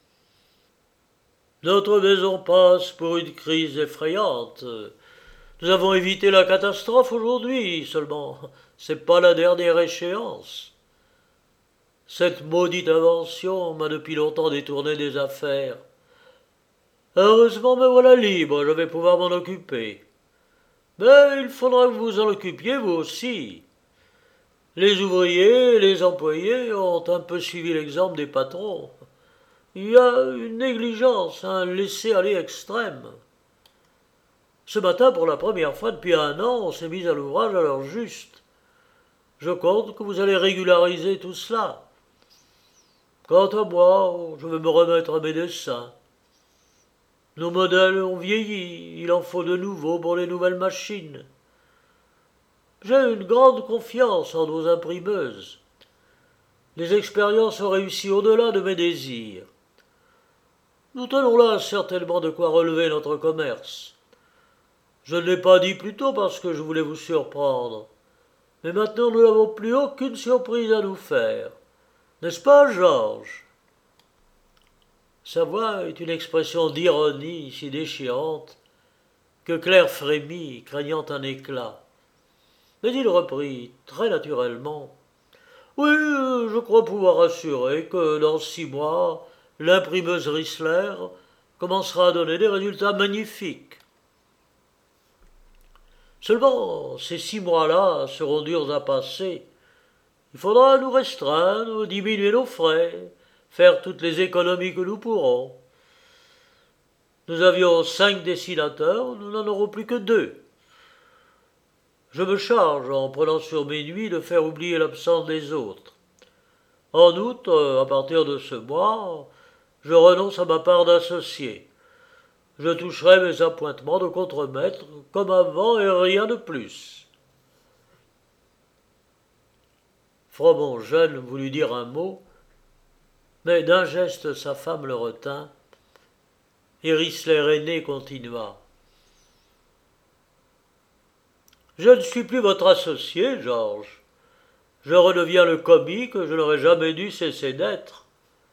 Speaker 1: Notre maison passe pour une crise effrayante. Nous avons évité la catastrophe aujourd'hui, seulement c'est pas la dernière échéance. Cette maudite invention m'a depuis longtemps détourné des affaires. Heureusement me voilà libre, je vais pouvoir m'en occuper. Mais il faudra que vous en occupiez vous aussi. Les ouvriers et les employés ont un peu suivi l'exemple des patrons. Il y a une négligence, un laisser-aller extrême. Ce matin, pour la première fois depuis un an, on s'est mis à l'ouvrage à l'heure juste. Je compte que vous allez régulariser tout cela. Quant à moi, je vais me remettre à mes dessins. Nos modèles ont vieilli, il en faut de nouveaux pour les nouvelles machines. J'ai une grande confiance en nos imprimeuses. Les expériences ont réussi au-delà de mes désirs. Nous tenons là certainement de quoi relever notre commerce. Je ne l'ai pas dit plus tôt parce que je voulais vous surprendre. Mais maintenant nous n'avons plus aucune surprise à nous faire. N'est-ce pas, Georges? Sa voix est une expression d'ironie si déchirante que Claire frémit, craignant un éclat. Mais il reprit très naturellement. Oui, je crois pouvoir assurer que dans 6 mois, l'imprimeuse Rissler commencera à donner des résultats magnifiques. Seulement, ces 6 mois-là seront durs à passer. Il faudra nous restreindre, diminuer nos frais, faire toutes les économies que nous pourrons. Nous avions 5 dessinateurs, nous n'en aurons plus que 2. Je me charge, en prenant sur mes nuits, de faire oublier l'absence des autres. En outre, à partir de ce mois, je renonce à ma part d'associé. Je toucherai mes appointements de contremaître comme avant et rien de plus. Froment jeune voulut dire un mot, mais d'un geste sa femme le retint, et Rissler aîné continua. Je ne suis plus votre associé, Georges. Je redeviens le commis que je n'aurais jamais dû cesser d'être.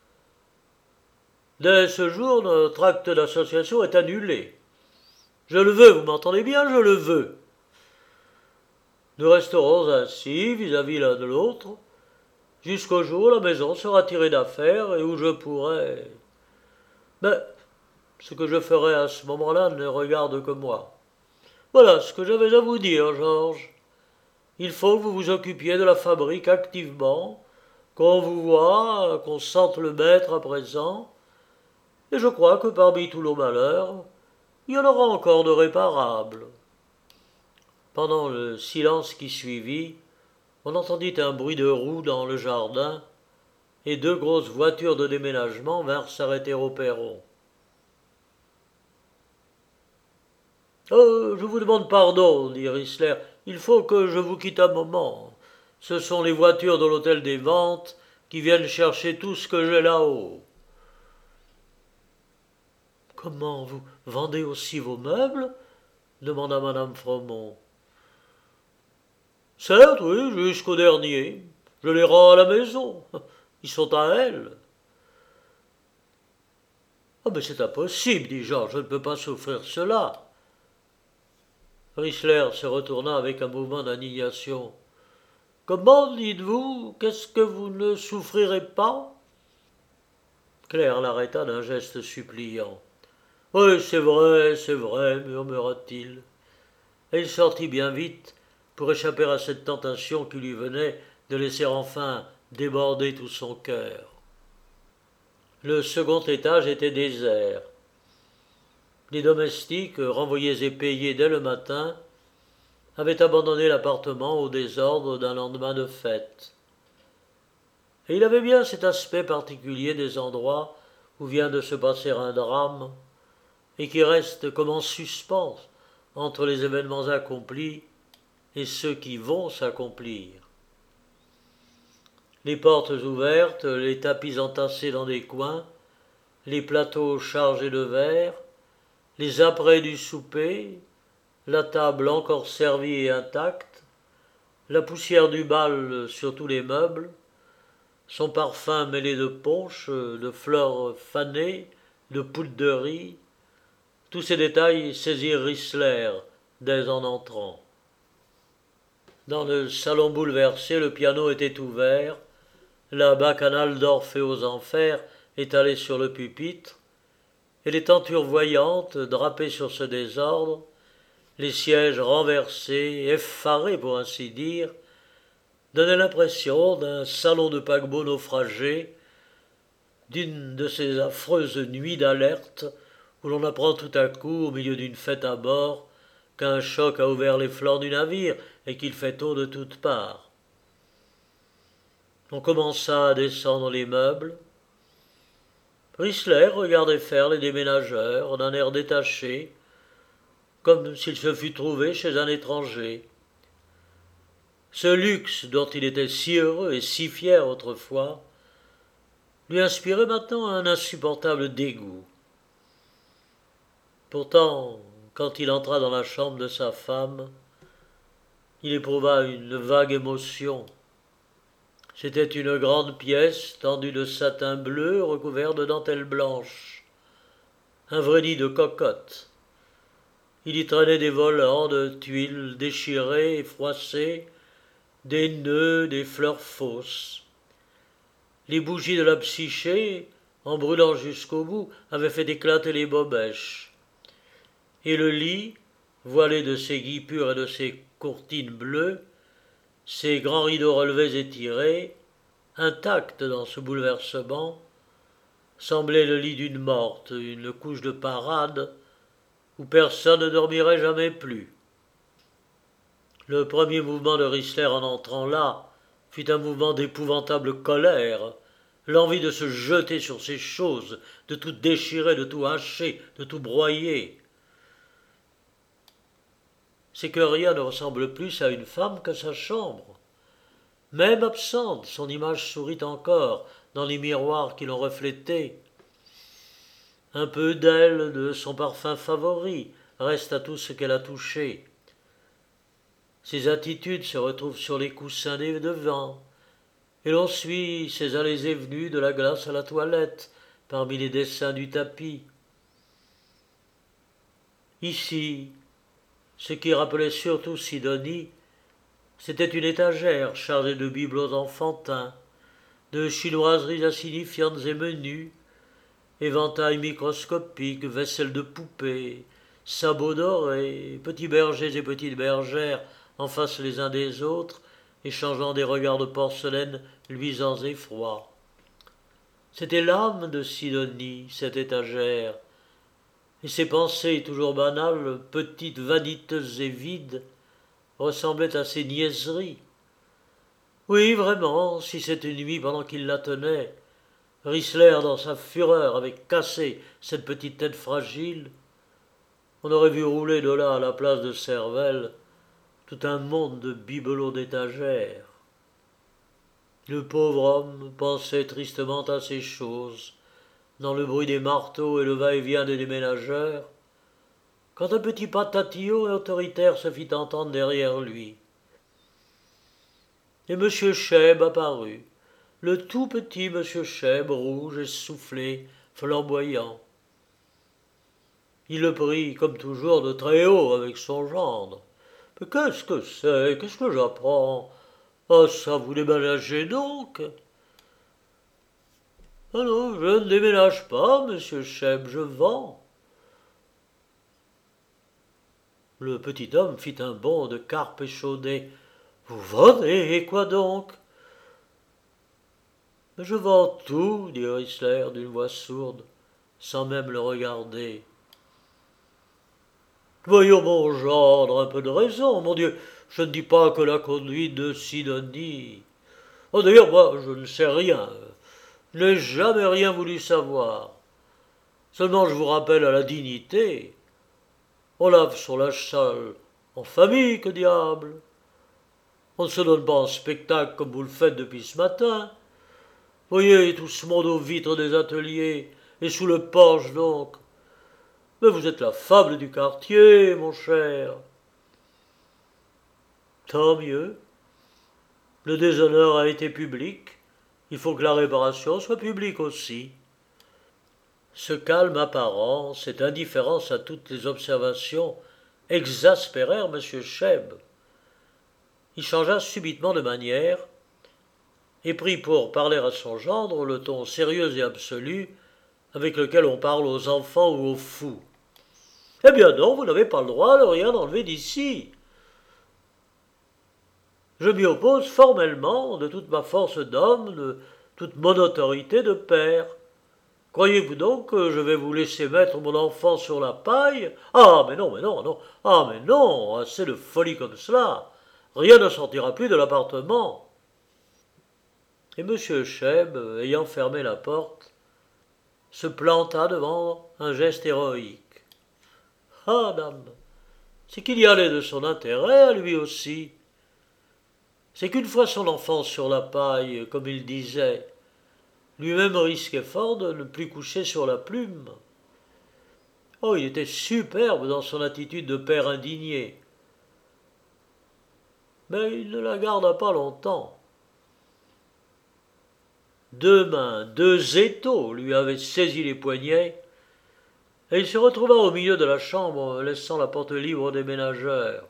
Speaker 1: Dès ce jour, notre acte d'association est annulé. Je le veux, vous m'entendez bien, je le veux. Nous resterons ainsi, vis-à-vis l'un de l'autre, jusqu'au jour où la maison sera tirée d'affaire et où je pourrai... Mais ce que je ferai à ce moment-là ne regarde que moi. Voilà ce que j'avais à vous dire, Georges. Il faut que vous vous occupiez de la fabrique activement, qu'on vous voie, qu'on sente le maître à présent, et je crois que parmi tous nos malheurs, il y en aura encore de réparables. Pendant le silence qui suivit, on entendit un bruit de roues dans le jardin, et 2 grosses voitures de déménagement vinrent s'arrêter au perron. Je vous demande pardon, dit Rissler. Il faut que je vous quitte un moment. Ce sont les voitures de l'hôtel des ventes qui viennent chercher tout ce que j'ai là-haut. Comment, vous vendez aussi vos meubles demanda madame Fromont. Certes, oui, jusqu'au dernier. Je les rends à la maison. Ils sont à elle. Ah, mais c'est impossible, dit Georges, je ne peux pas souffrir cela. Rissler se retourna avec un mouvement d'indignation. Comment dites-vous? Qu'est-ce que vous ne souffrirez pas? Claire l'arrêta d'un geste suppliant. Oui, c'est vrai, murmura-t-il. Et il sortit bien vite pour échapper à cette tentation qui lui venait de laisser enfin déborder tout son cœur. Le second étage était désert. Les domestiques, renvoyés et payés dès le matin, avaient abandonné l'appartement au désordre d'un lendemain de fête. Et il avait bien cet aspect particulier des endroits où vient de se passer un drame, et qui reste comme en suspens entre les événements accomplis et ceux qui vont s'accomplir. Les portes ouvertes, les tapis entassés dans des coins, les plateaux chargés de verre, les apprêts du souper, la table encore servie et intacte, la poussière du bal sur tous les meubles, son parfum mêlé de punch, de fleurs fanées, de poudre de riz, tous ces détails saisirent Rissler dès en entrant. Dans le salon bouleversé, le piano était ouvert, la bacchanale d'Orphée aux Enfers étalée sur le pupitre, et les tentures voyantes, drapées sur ce désordre, les sièges renversés, effarés pour ainsi dire, donnaient l'impression d'un salon de paquebot naufragé, d'une de ces affreuses nuits d'alerte où l'on apprend tout à coup, au milieu d'une fête à bord, qu'un choc a ouvert les flancs du navire et qu'il fait eau de toutes parts. On commença à descendre les meubles. Rissler regardait faire les déménageurs d'un air détaché, comme s'il se fût trouvé chez un étranger. Ce luxe dont il était si heureux et si fier autrefois lui inspirait maintenant un insupportable dégoût. Pourtant, quand il entra dans la chambre de sa femme, il éprouva une vague émotion. C'était une grande pièce tendue de satin bleu recouvert de dentelle blanche, un vrai nid de cocotte. Il y traînait des volants de tuiles déchirées et froissées, des nœuds, des fleurs fausses. Les bougies de la psyché en brûlant jusqu'au bout, avait fait éclater les bobèches. Et le lit, voilé de ses guipures et de ses courtines bleues, ses grands rideaux relevés et tirés, intact dans ce bouleversement, semblait le lit d'une morte, une couche de parade, où personne ne dormirait jamais plus. Le premier mouvement de Riesler en entrant là fut un mouvement d'épouvantable colère, l'envie de se jeter sur ces choses, de tout déchirer, de tout hacher, de tout broyer. C'est que rien ne ressemble plus à une femme que sa chambre. Même absente, son image sourit encore dans les miroirs qui l'ont reflétée. Un peu d'elle, de son parfum favori, reste à tout ce qu'elle a touché. Ses attitudes se retrouvent sur les coussins des devants, et l'on suit ses allées et venues de la glace à la toilette, parmi les dessins du tapis. Ici, ce qui rappelait surtout Sidonie, c'était une étagère chargée de bibelots enfantins, de chinoiseries insignifiantes et menues, éventails microscopiques, vaisselle de poupée, sabots dorés, petits bergers et petites bergères en face les uns des autres, échangeant des regards de porcelaine luisants et froids. C'était l'âme de Sidonie, cette étagère, et ses pensées toujours banales, petites, vaniteuses et vides, ressemblaient à ses niaiseries. Oui, vraiment, si cette nuit, pendant qu'il la tenait, Riesler, dans sa fureur, avait cassé cette petite tête fragile, on aurait vu rouler de là à la place de Cervelle tout un monde de bibelots d'étagères. Le pauvre homme pensait tristement à ces choses, dans le bruit des marteaux et le va-et-vient des déménageurs, quand un petit pas tatillon et autoritaire se fit entendre derrière lui. Et M. Cheb apparut, le tout petit M. Cheb, rouge, essoufflé, flamboyant. Il le prit, comme toujours, de très haut avec son gendre. « Mais qu'est-ce que c'est? Qu'est-ce que j'apprends? Ah ça, vous déménagez donc ?»« Ah non, je ne déménage pas, monsieur Cheb, je vends. » Le petit homme fit un bond de carpe échaudée. « Vous vendez, et quoi donc ?»« Mais je vends tout, dit Riesler d'une voix sourde, sans même le regarder. Voyons, mon gendre, un peu de raison, mon Dieu, je ne dis pas que la conduite de Sidonie. Oh, d'ailleurs, moi, je ne sais rien, je n'ai jamais rien voulu savoir. Seulement, je vous rappelle à la dignité. On lave son linge sale en famille, que diable. On ne se donne pas en spectacle comme vous le faites depuis ce matin. Voyez tout ce monde aux vitres des ateliers, et sous le porche donc. Mais vous êtes la fable du quartier, mon cher. Tant mieux. Le déshonneur a été public. Il faut que la réparation soit publique aussi. Ce calme apparent, cette indifférence à toutes les observations, exaspérèrent M. Cheb. Il changea subitement de manière, et prit pour parler à son gendre le ton sérieux et absolu avec lequel on parle aux enfants ou aux fous. « Eh bien non, vous n'avez pas le droit de rien enlever d'ici. Je m'y oppose formellement, de toute ma force d'homme, de toute mon autorité de père. Croyez-vous donc que je vais vous laisser mettre mon enfant sur la paille? Ah, mais non, mais non, non. Ah, mais non, assez de folie comme cela. Rien ne sortira plus de l'appartement. » Et M. Cheb, ayant fermé la porte, se planta devant un geste héroïque. Ah, dame, c'est qu'il y allait de son intérêt à lui aussi. C'est qu'une fois son enfant sur la paille, comme il disait, lui-même risquait fort de ne plus coucher sur la plume. Oh, il était superbe dans son attitude de père indigné. Mais il ne la garda pas longtemps. 2 mains, 2 étaux lui avaient saisi les poignets, et il se retrouva au milieu de la chambre, laissant la porte libre des ménageurs.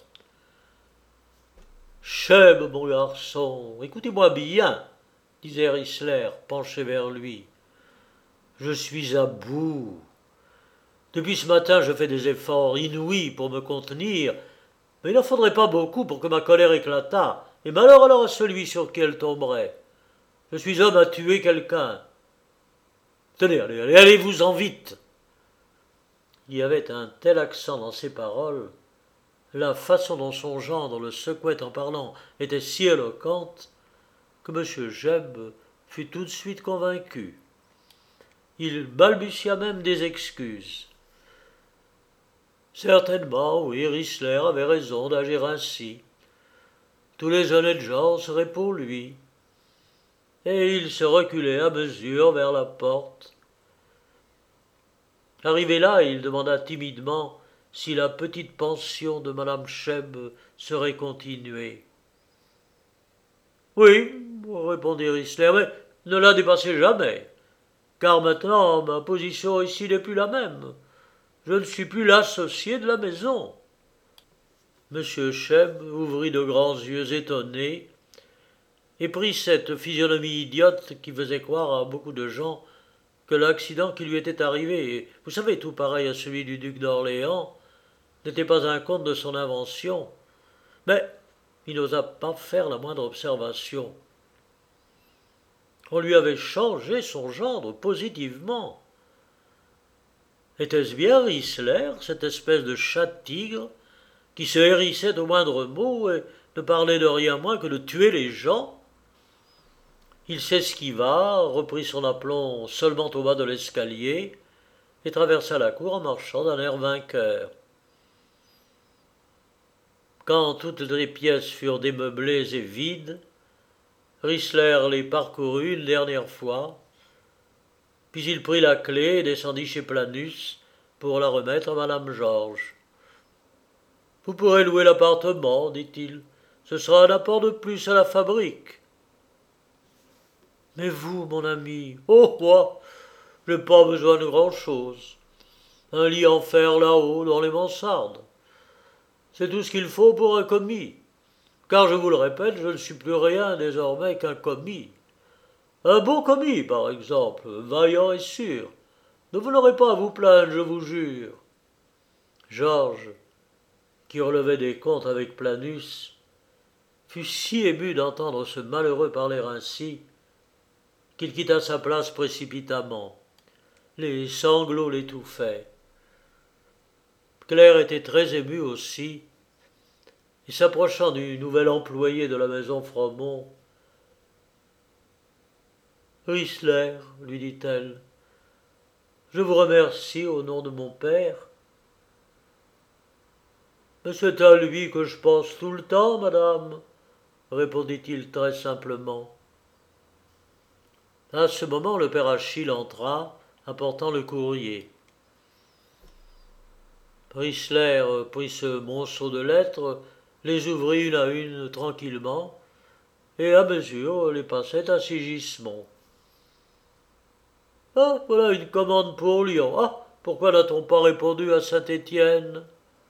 Speaker 1: « Cheb, mon garçon, écoutez-moi bien, disait Riesler, penché vers lui. Je suis à bout. Depuis ce matin, je fais des efforts inouïs pour me contenir, mais il n'en faudrait pas beaucoup pour que ma colère éclatât, et malheur alors à celui sur qui elle tomberait. Je suis homme à tuer quelqu'un. Tenez, allez-vous-en vite. Il y avait un tel accent dans ses paroles, la façon dont son gendre le secouait en parlant était si éloquente, que M. Jebb fut tout de suite convaincu. Il balbutia même des excuses. Certainement, oui, Risler avait raison d'agir ainsi. Tous les honnêtes gens seraient pour lui. Et il se reculait à mesure vers la porte. Arrivé là, il demanda timidement si la petite pension de madame Jebb serait continuée. Oui, répondit Risler, mais ne la dépassez jamais, car maintenant ma position ici n'est plus la même. Je ne suis plus l'associé de la maison. M. Jebb ouvrit de grands yeux étonnés et prit cette physionomie idiote qui faisait croire à beaucoup de gens que l'accident qui lui était arrivé, et vous savez, tout pareil à celui du duc d'Orléans, n'était pas un conte de son invention. Mais il n'osa pas faire la moindre observation. On lui avait changé son gendre positivement. Était-ce bien Risler, cette espèce de chat-tigre, qui se hérissait au moindre mot et ne parlait de rien moins que de tuer les gens? Il s'esquiva, reprit son aplomb seulement au bas de l'escalier, et traversa la cour en marchant d'un air vainqueur. Quand toutes les pièces furent démeublées et vides, Risler les parcourut une dernière fois, puis il prit la clé et descendit chez Planus pour la remettre à madame Georges. « Vous pourrez louer l'appartement, dit-il. Ce sera un apport de plus à la fabrique. »« Mais vous, mon ami, oh, moi, je n'ai pas besoin de grand-chose. Un lit en fer là-haut, dans les mansardes. C'est tout ce qu'il faut pour un commis. Car, je vous le répète, je ne suis plus rien désormais qu'un commis. Un bon commis, par exemple, vaillant et sûr. Ne vous n'aurez pas à vous plaindre, je vous jure. » Georges, qui relevait des comptes avec Planus, fut si ému d'entendre ce malheureux parler ainsi qu'il quitta sa place précipitamment. Les sanglots l'étouffaient. Claire était très émue aussi, et s'approchant du nouvel employé de la maison Fromont, « Risler, lui dit-elle, je vous remercie au nom de mon père. »« Mais c'est à lui que je pense tout le temps, madame, » répondit-il très simplement. À ce moment, le père Achille entra, apportant le courrier. Risler prit ce monceau de lettres, les ouvrit une à une tranquillement, et à mesure les passait à Sigismond. « Ah, voilà une commande pour Lyon. Ah, pourquoi n'a-t-on pas répondu à Saint-Étienne »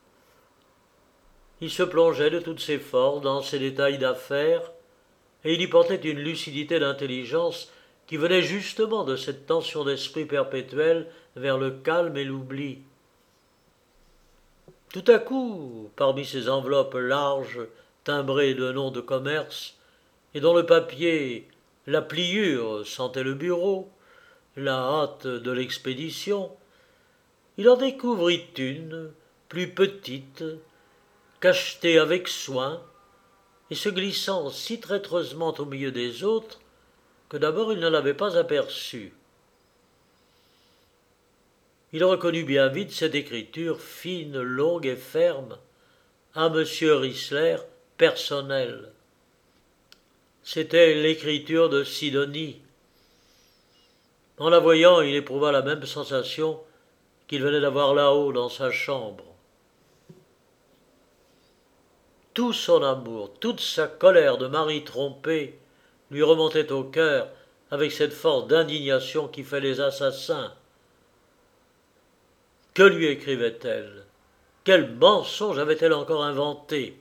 Speaker 1: Il se plongeait de toutes ses forces dans ces détails d'affaires, et il y portait une lucidité d'intelligence qui venait justement de cette tension d'esprit perpétuelle vers le calme et l'oubli. Tout à coup, parmi ces enveloppes larges, timbrées de noms de commerce, et dont le papier, la pliure sentait le bureau, la hâte de l'expédition, il en découvrit une, plus petite, cachetée avec soin, et se glissant si traîtreusement au milieu des autres, que d'abord il ne l'avait pas aperçue. Il reconnut bien vite cette écriture fine, longue et ferme, à M. Risler, personnelle. C'était l'écriture de Sidonie. En la voyant, il éprouva la même sensation qu'il venait d'avoir là-haut dans sa chambre. Tout son amour, toute sa colère de mari trompé lui remontaient au cœur avec cette force d'indignation qui fait les assassins. Que lui écrivait-elle? Quel mensonge avait-elle encore inventé?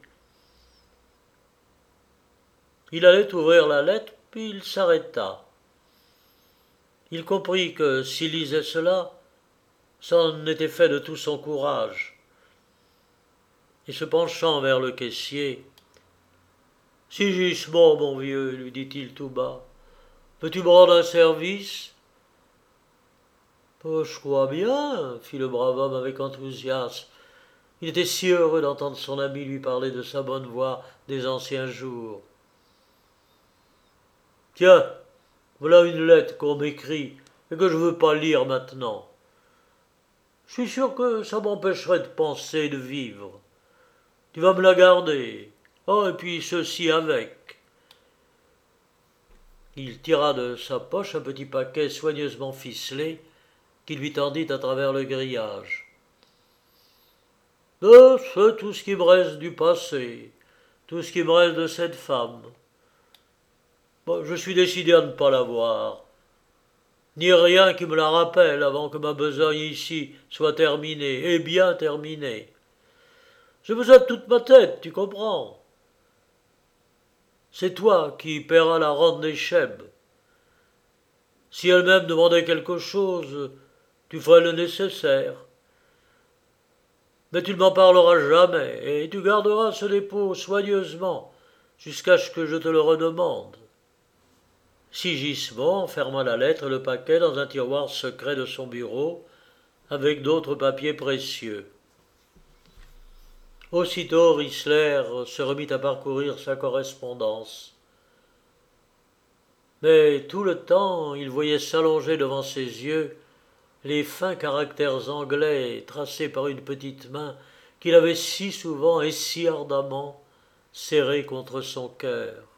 Speaker 1: Il allait ouvrir la lettre, puis il s'arrêta. Il comprit que s'il lisait cela, c'en était fait de tout son courage. Et se penchant vers le caissier, « Sigismond, mon vieux, lui dit-il tout bas, peux-tu me rendre un service ?»« Je crois bien, fit le brave homme avec enthousiasme. Il était si heureux d'entendre son ami lui parler de sa bonne voix des anciens jours. « Tiens, voilà une lettre qu'on m'écrit et que je ne veux pas lire maintenant. Je suis sûr que ça m'empêcherait de penser et de vivre. Tu vas me la garder. Oh, et puis ceci avec. » Il tira de sa poche un petit paquet soigneusement ficelé qu'il lui tendit à travers le grillage. « C'est tout ce qui me reste du passé, tout ce qui me reste de cette femme. Bon, je suis décidé à ne pas la voir, ni rien qui me la rappelle avant que ma besogne ici soit terminée, et bien terminée. J'ai besoin de toute ma tête, tu comprends. C'est toi qui paieras la rente des chèbres. Si elle-même demandait quelque chose, tu ferais le nécessaire. Mais tu ne m'en parleras jamais, et tu garderas ce dépôt soigneusement jusqu'à ce que je te le redemande. » Sigismond ferma la lettre et le paquet dans un tiroir secret de son bureau, avec d'autres papiers précieux. Aussitôt Riesler se remit à parcourir sa correspondance. Mais tout le temps, il voyait s'allonger devant ses yeux les fins caractères anglais tracés par une petite main qu'il avait si souvent et si ardemment serrée contre son cœur.